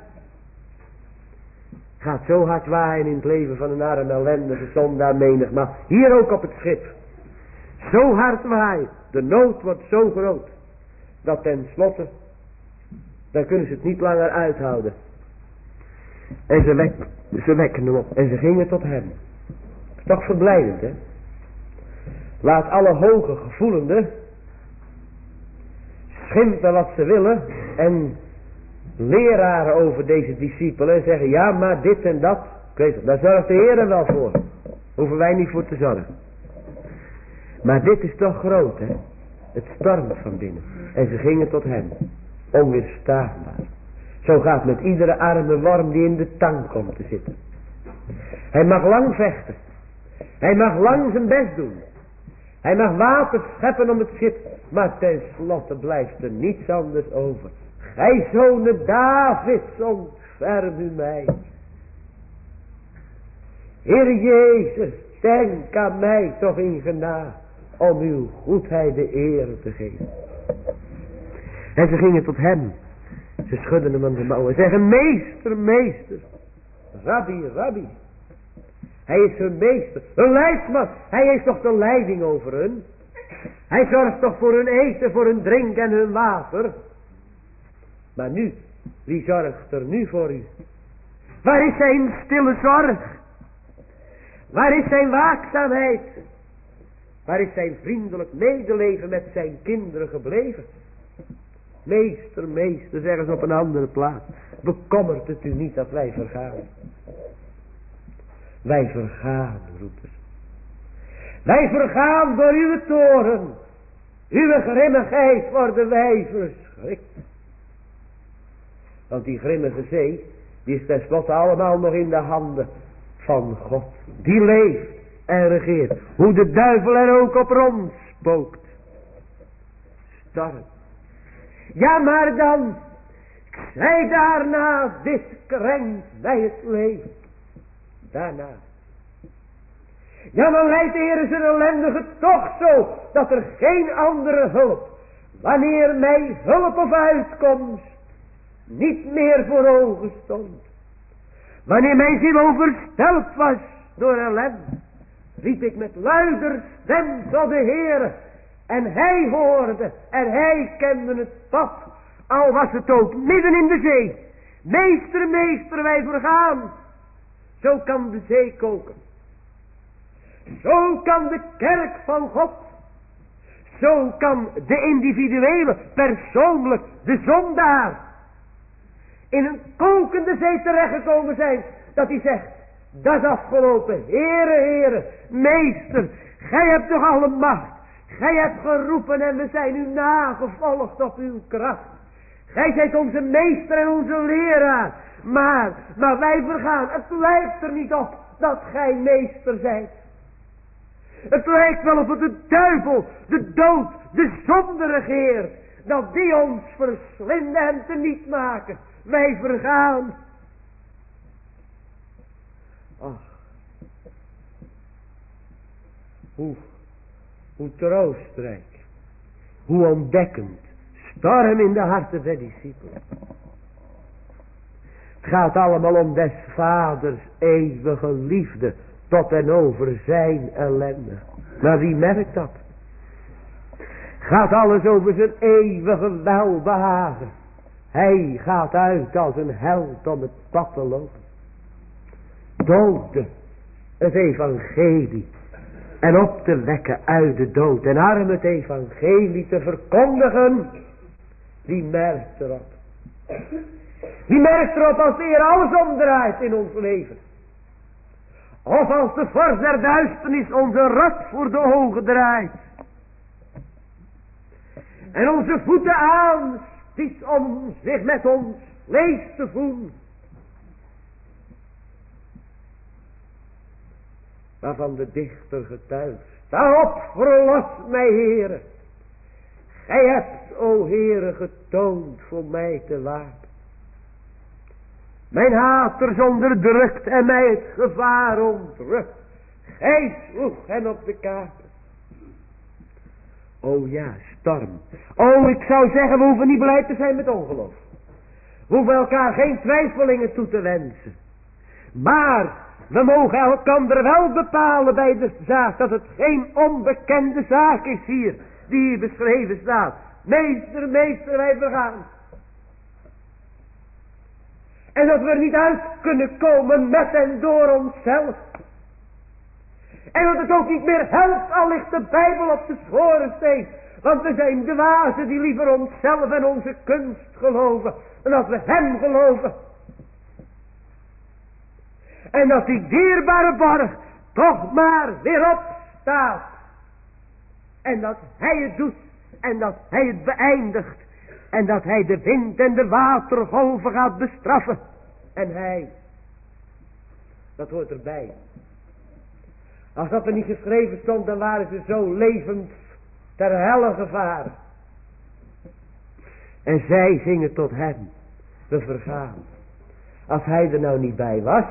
Gaat zo hard waaien in het leven van een arme ellendige zondaar menigmaal. Hier ook op het schip. Zo hard waaien. De nood wordt zo groot. Dat ten slotte. Dan kunnen ze het niet langer uithouden. En ze wekken hem op. En ze gingen tot hem. Toch verblijdend, hè. Laat alle hoge gevoelenden schimpen wat ze willen. En leraren over deze discipelen zeggen, ja, maar dit en dat. Ik weet het, daar zorgt de Heer er wel voor. Hoeven wij niet voor te zorgen. Maar dit is toch groot, hè. Het stormt van binnen. En ze gingen tot hem. Onweerstaanbaar. Zo gaat met iedere arme worm die in de tang komt te zitten. Hij mag lang vechten. Hij mag lang zijn best doen. Hij mag water scheppen om het schip. Maar tenslotte blijft er niets anders over. Gij zonen Davids, ontferm u mij. Heer Jezus, denk aan mij toch in genade. Om uw goedheid de eer te geven. En ze gingen tot hem. Ze schudden hem aan de mouwen. En zeggen, meester, meester. Rabbi, rabbi. Hij is hun meester. Hun leidsman. Hij heeft toch de leiding over hun. Hij zorgt toch voor hun eten, voor hun drinken en hun water. Maar nu, wie zorgt er nu voor u? Waar is zijn stille zorg? Waar is zijn waakzaamheid? Waar is zijn vriendelijk medeleven met zijn kinderen gebleven? Meester, meester, zeggen ze op een andere plaats. bekommert het u niet dat wij vergaan. Wij vergaan, broeders. Wij vergaan door uw toren. Uw grimmigheid worden wij verschrikt. Want die grimmige zee, die is tenslotte allemaal nog in de handen van God. Die leeft en regeert. Hoe de duivel er ook op rond spookt. Storm. Ja, maar dan, zij daarna, dit krenkt bij het leven. Daarna. Ja, dan leidt de Heer zijn ellendige toch zo, dat er geen andere hulp, wanneer mij hulp of uitkomst, niet meer voor ogen stond. Wanneer mijn ziel overstelpt was door ellende, riep ik met luider stem tot de Heer. En hij hoorde en hij kende het pad, al was het ook midden in de zee. Meester, meester, wij vergaan. Zo kan de zee koken. Zo kan de kerk van God. Zo kan de individuele, persoonlijk, de zondaar in een kokende zee terechtgekomen zijn. Dat hij zegt, dat is afgelopen. Heere, Heere, meester, gij hebt toch alle macht. Gij hebt geroepen en we zijn u nagevolgd op uw kracht. Gij zijt onze meester en onze leraar. Maar wij vergaan. Het lijkt er niet op dat gij meester zijt. Het lijkt wel of het de duivel, de dood, de zonde regeert. Dat die ons verslinden en teniet maken. Wij vergaan. Ach. Hoe troostrijk. Hoe ontdekkend. Storm in de harten der discipelen. Het gaat allemaal om des vaders eeuwige liefde tot en over zijn ellende. Maar wie merkt dat? Gaat alles over zijn eeuwige welbehagen. Hij gaat uit als een held om het pad te lopen. Doden het evangelie en op te wekken uit de dood en arm het evangelie te verkondigen. Wie merkt erop? Wie merkt erop als de Heer alles omdraait in ons leven? Of als de vorst der duisternis onze rot voor de ogen draait. En onze voeten aanstiet om zich met ons vlees te voeden. Waarvan de dichter getuigt. Sta op, verlos mij, Heere. Gij hebt, o Heere, getoond voor mij te wapen. Mijn haters onderdrukt en mij het gevaar ontrukt. Gij sloeg hen op de kaarten. O ja, storm. O, ik zou zeggen, we hoeven niet blij te zijn met ongeloof. We hoeven elkaar geen twijfelingen toe te wensen. Maar we mogen elkander wel bepalen bij de zaak dat het geen onbekende zaak is hier, die hier beschreven staat. Meester, meester, wij vergaan. En dat we er niet uit kunnen komen met en door onszelf. En dat het ook niet meer helpt, al ligt de Bijbel op de schoorsteen. Want we zijn dwazen die liever onszelf en onze kunst geloven, dan dat we hem geloven. En dat die dierbare borg toch maar weer opstaat. En dat hij het doet. En dat hij het beëindigt. En dat hij de wind en de watergolven gaat bestraffen. En hij. Dat hoort erbij. Als dat er niet geschreven stond, dan waren ze zo levend ter helle gevaren. En zij zingen tot hem. We vergaan. Als hij er nou niet bij was.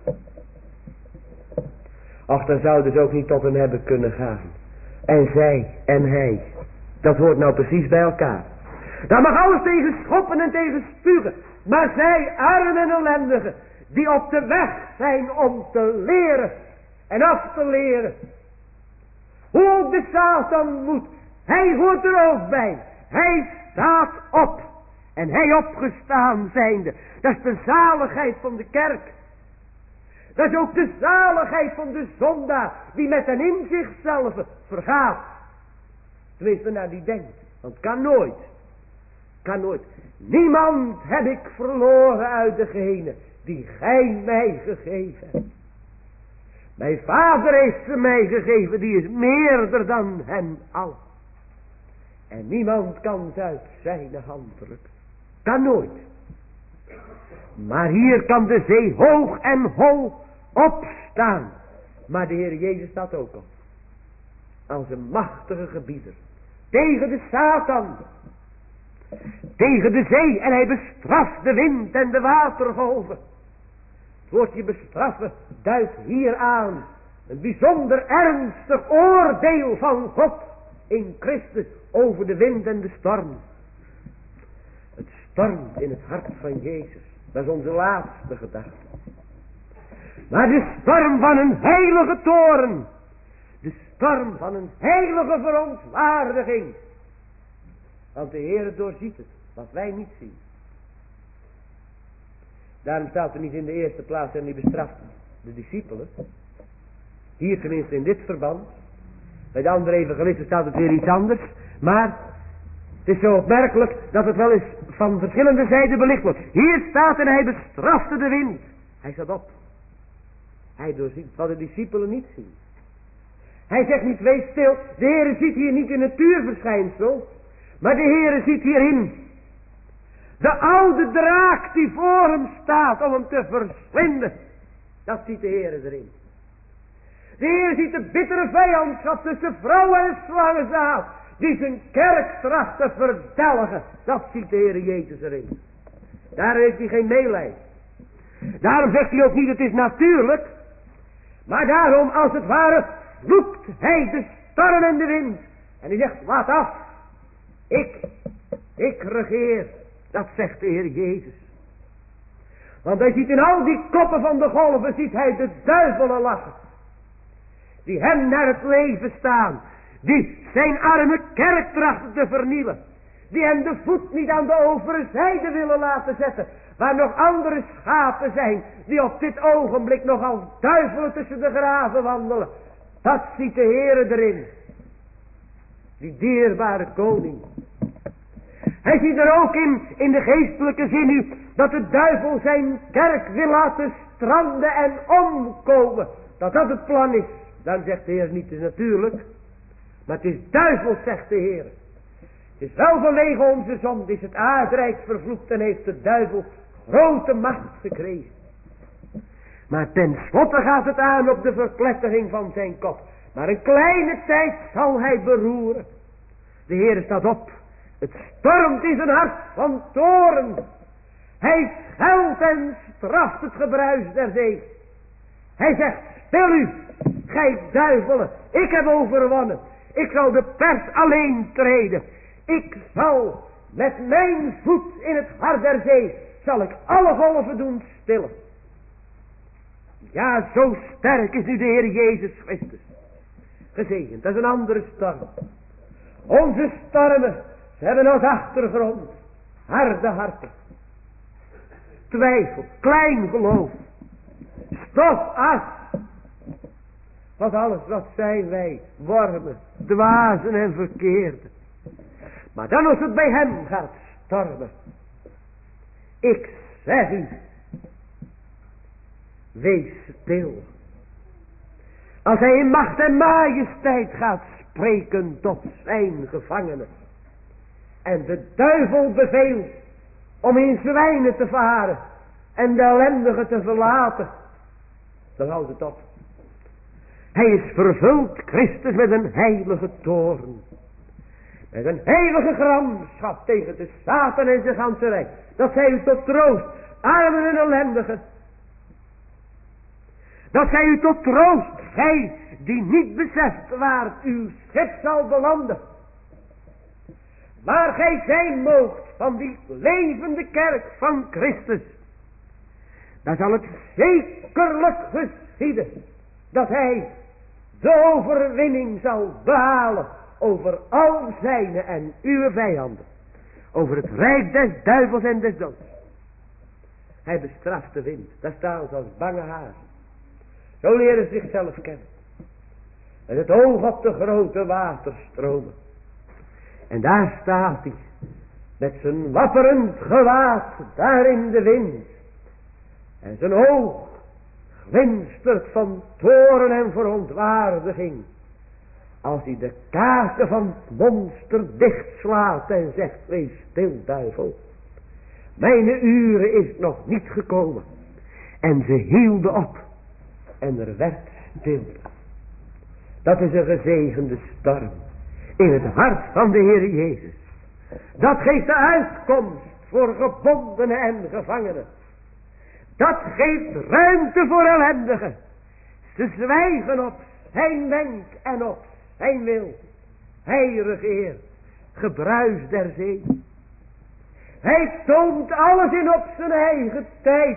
Ach, dan zouden ze ook niet tot hem hebben kunnen gaan. En zij en hij. Dat hoort nou precies bij elkaar. Daar mag alles tegen schoppen en tegen spugen. Maar zij, armen en ellendigen, die op de weg zijn om te leren en af te leren. Hoe ook de Satan moet, hij hoort er ook bij. Hij staat op. En hij opgestaan zijnde. Dat is de zaligheid van de kerk. Dat is ook de zaligheid van de zondaar, die met en in zichzelf vergaat. Tenminste naar die denkt. Want kan nooit. Kan nooit. niemand heb ik verloren uit degene die gij mij gegeven hebt. Mijn Vader heeft ze mij gegeven, die is meerder dan hen al. En niemand kan ze uit zijn hand drukken. Kan nooit. Maar hier kan de zee hoog en hol opstaan. Maar de Heer Jezus staat ook op. Als een machtige gebieder. Tegen de Satan. Tegen de zee. En hij bestraft de wind en de watergolven. Het woordje bestraffen duidt hier aan een bijzonder ernstig oordeel van God in Christus over de wind en de storm. Het stormt in het hart van Jezus. Dat is onze laatste gedachte. Maar de storm van een heilige toorn. De storm van een heilige verontwaardiging. Want de Heer doorziet het, wat wij niet zien. Daarom staat er niet in de eerste plaats en die bestraft de discipelen. Hier tenminste in dit verband. Bij de andere evangelisten staat het weer iets anders. Maar het is zo opmerkelijk dat het wel eens van verschillende zijden belicht wordt. Hier staat en hij bestrafte de wind. Hij staat op. Hij doorziet wat de discipelen niet zien. Hij zegt niet wees stil. De Heer ziet hier niet een natuurverschijnsel. Maar de Heer ziet hierin de oude draak die voor hem staat om hem te verslinden. Dat ziet de Heer erin. De Heer ziet de bittere vijandschap tussen vrouw en slangenzaad. Die zijn kerk tracht te verdelgen. Dat ziet de Heer Jezus erin. Daar heeft hij geen meelij. Daarom zegt hij ook niet het is natuurlijk. Maar daarom als het ware vloekt hij de storm en de wind. En hij zegt laat af. Ik regeer. Dat zegt de Heer Jezus. Want hij ziet in al die koppen van de golven ziet hij de duivelen lachen. Die hem naar het leven staan. Die zijn arme kerk trachten te vernielen. Die hem de voet niet aan de overzijde willen laten zetten. Waar nog andere schapen zijn. Die op dit ogenblik nog als duivelen tussen de graven wandelen. Dat ziet de Heer erin. Die dierbare koning. Hij ziet er ook in de geestelijke zin nu. Dat de duivel zijn kerk wil laten stranden en omkomen. Dat dat het plan is. Dan zegt de Heer niet, het is natuurlijk. Maar het is duivel, zegt de Heer. Het is wel vanwege onze zonde is het aardrijk vervloekt en heeft de duivel grote macht gekregen. Maar tenslotte gaat het aan op de verplettering van zijn kop. Maar een kleine tijd zal hij beroeren. De Heer staat op. Het stormt in zijn hart van toorn. Hij scheldt en straft het gebruis der zee. Hij zegt, stil u, gij duivelen, ik heb overwonnen. Ik zal de pers alleen treden. Ik zal met mijn voet in het hart der zee, zal ik alle golven doen stillen. Ja, zo sterk is nu de Heer Jezus Christus. Gezegend, dat is een andere storm. Onze stormen, ze hebben als achtergrond harde harten. Twijfel, klein geloof. Stof, as. Want alles wat zijn wij, wormen, dwazen en verkeerden. Maar dan als het bij hem gaat stormen. Ik zeg u, wees stil. Als hij in macht en majesteit gaat spreken tot zijn gevangenen. En de duivel beveelt om in zwijnen te varen en de ellendigen te verlaten. Dan houdt het op. Hij is vervuld, Christus, met een heilige toorn. Met een heilige gramschap tegen de Satan en zijn ganse rijk. Dat zij u tot troost, armen en ellendigen. Dat zij u tot troost, gij die niet beseft waar uw schip zal belanden. Maar gij zijn moogt van die levende kerk van Christus. Dan zal het zekerlijk geschieden dat hij de overwinning zal behalen over al zijne en uw vijanden. Over het rijk des duivels en des doods. Hij bestraft de wind. Daar staan ze als bange hazen. Zo leren ze zichzelf kennen. Met het oog op de grote waterstromen. En daar staat hij. met zijn wapperend gewaad daar in de wind. En zijn oog glinstert van toorn en verontwaardiging, als hij de kaken van het monster dichtslaat en zegt: wees stil, duivel. Mijn uren is nog niet gekomen. En ze hielden op. En er werd stilte. Dat is een gezegende storm in het hart van de Heer Jezus. Dat geeft de uitkomst voor gebondenen en gevangenen. Dat geeft ruimte voor ellendigen. Ze zwijgen op zijn wenk en op zijn wil. Hij regeert, gebruis der zee. Hij toont alles in op zijn eigen tijd.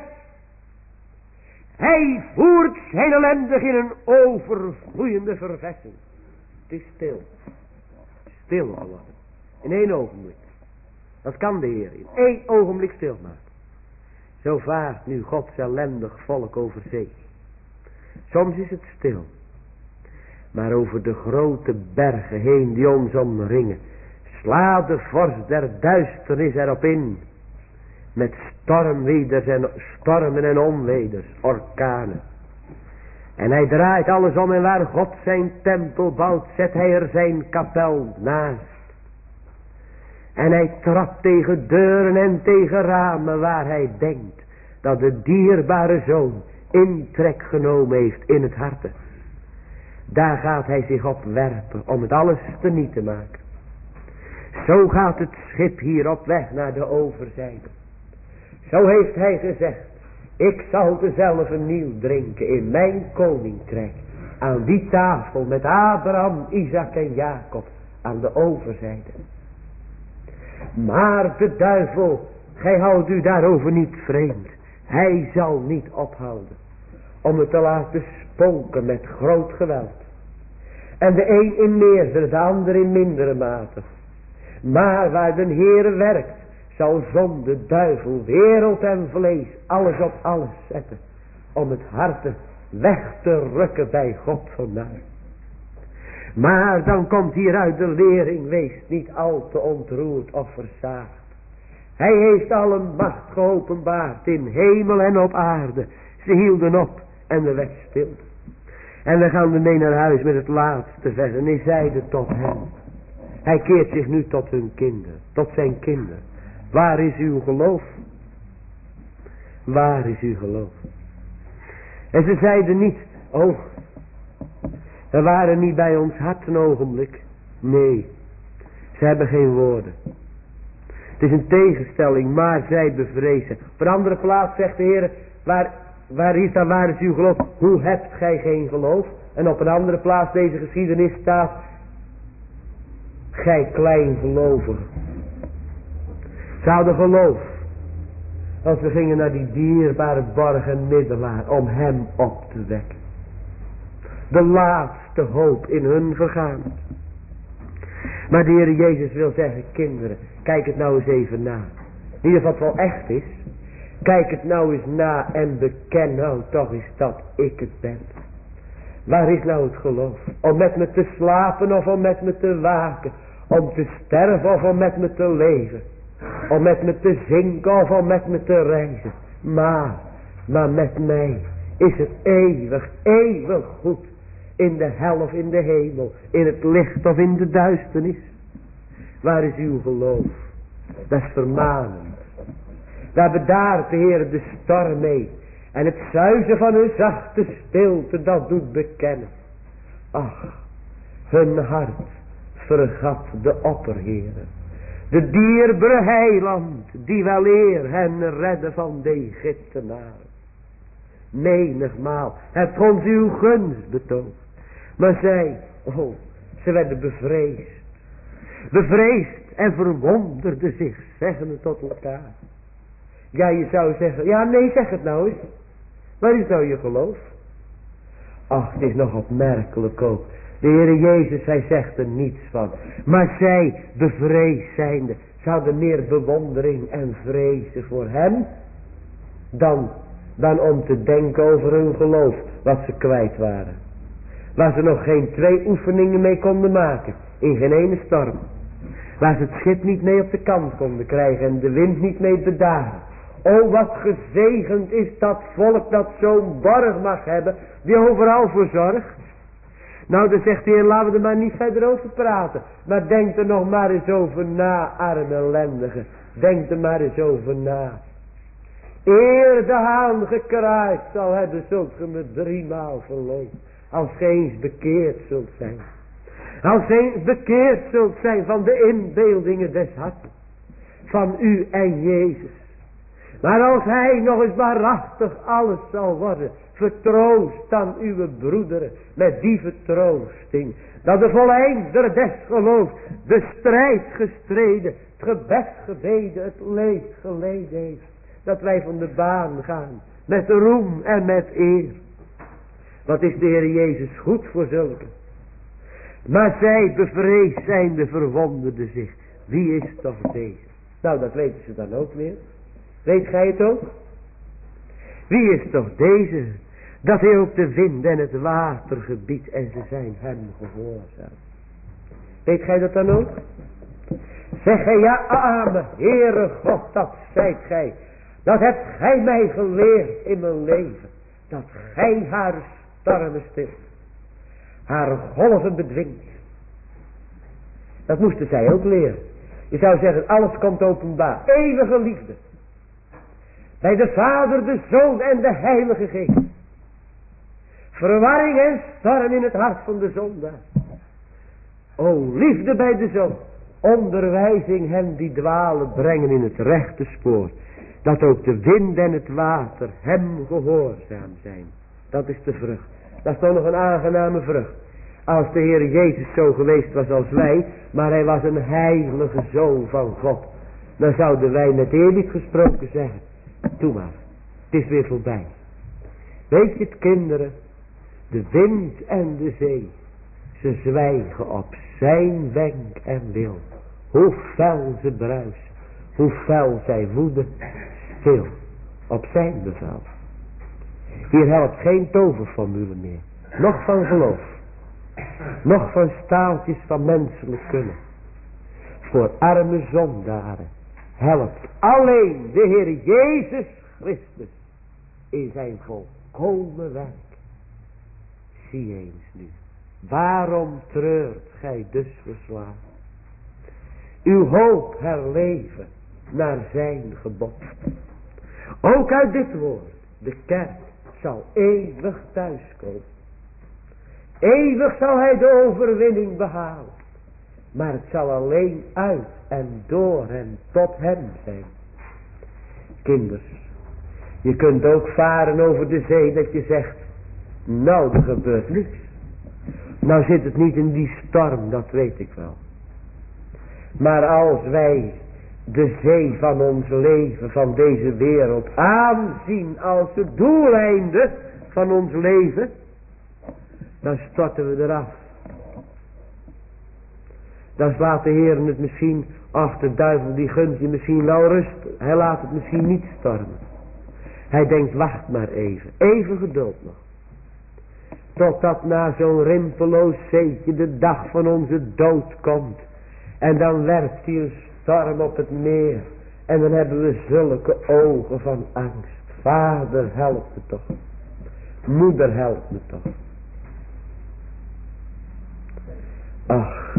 Hij voert zijn ellendig in een overvloeiende vervessing. Het is stil. Stil geworden. In 1 ogenblik. Dat kan de Heer in 1 ogenblik stilmaken. Zo vaart nu Gods ellendig volk over zee. Soms is het stil. Maar over de grote bergen heen die ons omringen, slaat de vorst der duisternis erop in. Met stormweders en stormen en onweders, orkanen. En hij draait alles om en waar God zijn tempel bouwt, zet hij er zijn kapel naast. En hij trapt tegen deuren en tegen ramen waar hij denkt dat de dierbare zoon intrek genomen heeft in het harte. Daar gaat hij zich op werpen om het alles teniet te maken. Zo gaat het schip hier op weg naar de overzijde. Zo heeft hij gezegd: ik zal dezelfde nieuw drinken in mijn koninkrijk. Aan die tafel met Abraham, Isaac en Jacob aan de overzijde. Maar de duivel, gij houdt u daarover niet vreemd. Hij zal niet ophouden om het te laten spoken met groot geweld. En de een in meerdere, de ander in mindere mate. Maar waar de Heere werkt, zal zonde, duivel, wereld en vlees alles op alles zetten. Om het harte weg te rukken bij God vandaan. Maar dan komt hieruit de lering: wees niet al te ontroerd of versaagd. Hij heeft alle macht geopenbaard in hemel en op aarde. Ze hielden op en er werd stil. En we gaan ermee naar huis met het laatste vers. En hij zeide tot hen. Hij keert zich nu tot hun kinderen, tot zijn kinderen. Waar is uw geloof? Waar is uw geloof? En ze zeiden niet: oh, we waren niet bij ons hart een ogenblik. Nee, ze hebben geen woorden. Het is een tegenstelling, maar zij bevrezen. Op een andere plaats zegt de Heer: waar is dan, waar is uw geloof? Hoe hebt gij geen geloof? En op een andere plaats deze geschiedenis staat: gij kleingelovig. Ze hadden geloof. Als we gingen naar die dierbare borg en middelaar om hem op te wekken. De laatste hoop in hun vergaan. Maar de Heer Jezus wil zeggen: kinderen, kijk het nou eens even na. Niet of het wel echt is. Kijk het nou eens na en beken nou toch eens dat ik het ben. Waar is nou het geloof? Om met me te slapen of om met me te waken? Om te sterven of om met me te leven? Om met me te zinken of om met me te reizen? Maar met mij is het eeuwig, eeuwig goed. In de hel of in de hemel. In het licht of in de duisternis. Waar is uw geloof? Dat is vermanend. Daar bedaart de Heer de storm mee. En het zuizen van hun zachte stilte, dat doet bekennen. Ach, hun hart vergat de opperheren. De dierbare heiland, die wel eer hen redde van de Egyptenaren. Menigmaal hebt ons uw gunst betoond. Maar zij, oh, ze werden bevreesd. Bevreesd en verwonderden zich, zeggende tot elkaar. Ja, je zou zeggen: ja, nee, zeg het nou eens. Waar is nou je geloof? Ach, het is nog opmerkelijk ook. De Heer Jezus, hij zegt er niets van. Maar zij, bevreesd zijnde, ze hadden meer bewondering en vrezen voor hem dan om te denken over hun geloof, wat ze kwijt waren. Waar ze nog geen 2 oefeningen mee konden maken, in geen ene storm. Waar ze het schip niet mee op de kant konden krijgen en de wind niet mee bedaren. O, wat gezegend is dat volk dat zo'n borg mag hebben, die overal voor zorgt. Nou, dan zegt de Heer, laten we er maar niet verder over praten. Maar denk er nog maar eens over na, arme ellendige. Denk er maar eens over na. Eer de haan gekraaid zal hebben, zult ge me 3 maal verloopen. Als ge eens bekeerd zult zijn. Als ge eens bekeerd zult zijn van de inbeeldingen des harten. Van u en Jezus. Maar als hij nog eens waarachtig alles zal worden. Vertroost dan uw broederen met die vertroosting. Dat de voleinder des geloofs de strijd gestreden, het gebed gebeden, het leed geleden heeft. Dat wij van de baan gaan met roem en met eer. Wat is de Heer Jezus goed voor zulken. Maar zij bevreesd zijnde verwonderden zich. Wie is toch deze? Nou, dat weten ze dan ook weer. Weet gij het ook? Wie is toch deze? Dat hij ook de wind en het water gebiedt en ze zijn hem gehoorzaam. Weet gij dat dan ook? Zeg gij ja, amen, Heere God, dat zijt gij. Dat hebt gij mij geleerd in mijn leven. Dat gij haar stormen stilt. Haar golven bedwingt. Dat moesten zij ook leren. Je zou zeggen, alles komt openbaar. Eeuwige liefde. Bij de Vader, de Zoon en de Heilige Geest. Verwarring en storm in het hart van de zondaar. O, liefde bij de Zoon. Onderwijzing hen die dwalen brengen in het rechte spoor. Dat ook de wind en het water hem gehoorzaam zijn. Dat is de vrucht. Dat is toch nog een aangename vrucht. Als de Heer Jezus zo geweest was als wij. Maar hij was een heilige Zoon van God. Dan zouden wij met eerlijk gesproken zeggen. Doe maar. Het is weer voorbij. Weet je het, kinderen. De wind en de zee. Ze zwijgen op zijn wenk en wil. Hoe fel ze bruisen. Hoe fel zij woeden. Stil. Op zijn bevel. Hier helpt geen toverformule meer. Nog van geloof. Nog van staaltjes van menselijk kunnen. Voor arme zondaren. Helpt alleen de Heer Jezus Christus. In zijn volkomen werk. Zie eens nu. Waarom treurt gij dus verslagen? Uw hoop herleven naar zijn gebod. Ook uit dit woord. De kerk zal eeuwig thuiskomen. Eeuwig zal hij de overwinning behalen. Maar het zal alleen uit en door en tot hem zijn. Kinders. Je kunt ook varen over de zee dat je zegt. Nou, er gebeurt niks. Nou zit het niet in die storm, dat weet ik wel. Maar als wij de zee van ons leven, van deze wereld aanzien als het doeleinde van ons leven, dan storten we eraf. Dan slaat de Heer het misschien, ach de duivel die gunt je misschien wel rust. Hij laat het misschien niet stormen. Hij denkt, wacht maar even, even geduld nog. Totdat na zo'n rimpeloos zeetje de dag van onze dood komt. En dan werpt hij een storm op het meer. En dan hebben we zulke ogen van angst. Vader, help me toch. Moeder, help me toch. Ach,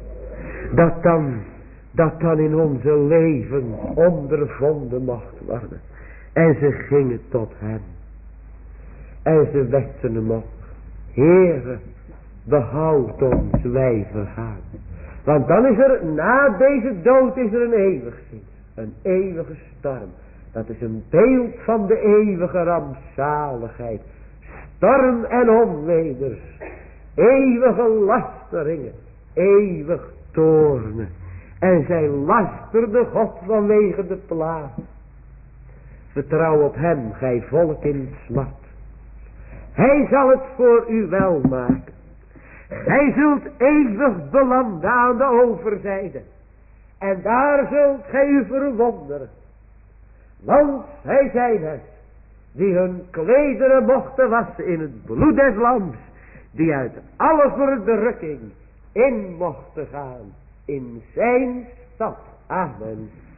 dat dan in onze leven ondervonden mocht worden. En ze gingen tot hem. En ze wekten hem op. Heere, behoud ons, wij vergaan. Want dan is er, na deze dood is er een eeuwigheid. Een eeuwige storm. Dat is een beeld van de eeuwige rampzaligheid. Storm en onweders. Eeuwige lasteringen. Eeuwig toornen. En zij lasterde God vanwege de plaag. Vertrouw op hem, gij volk in smart. Hij zal het voor u wel maken. Gij zult eeuwig belanden aan de overzijde. En daar zult gij u verwonderen. Want hij zei het. Die hun klederen mochten wassen in het bloed des lams. Die uit alle verdrukking in mochten gaan. in zijn stad. Amen.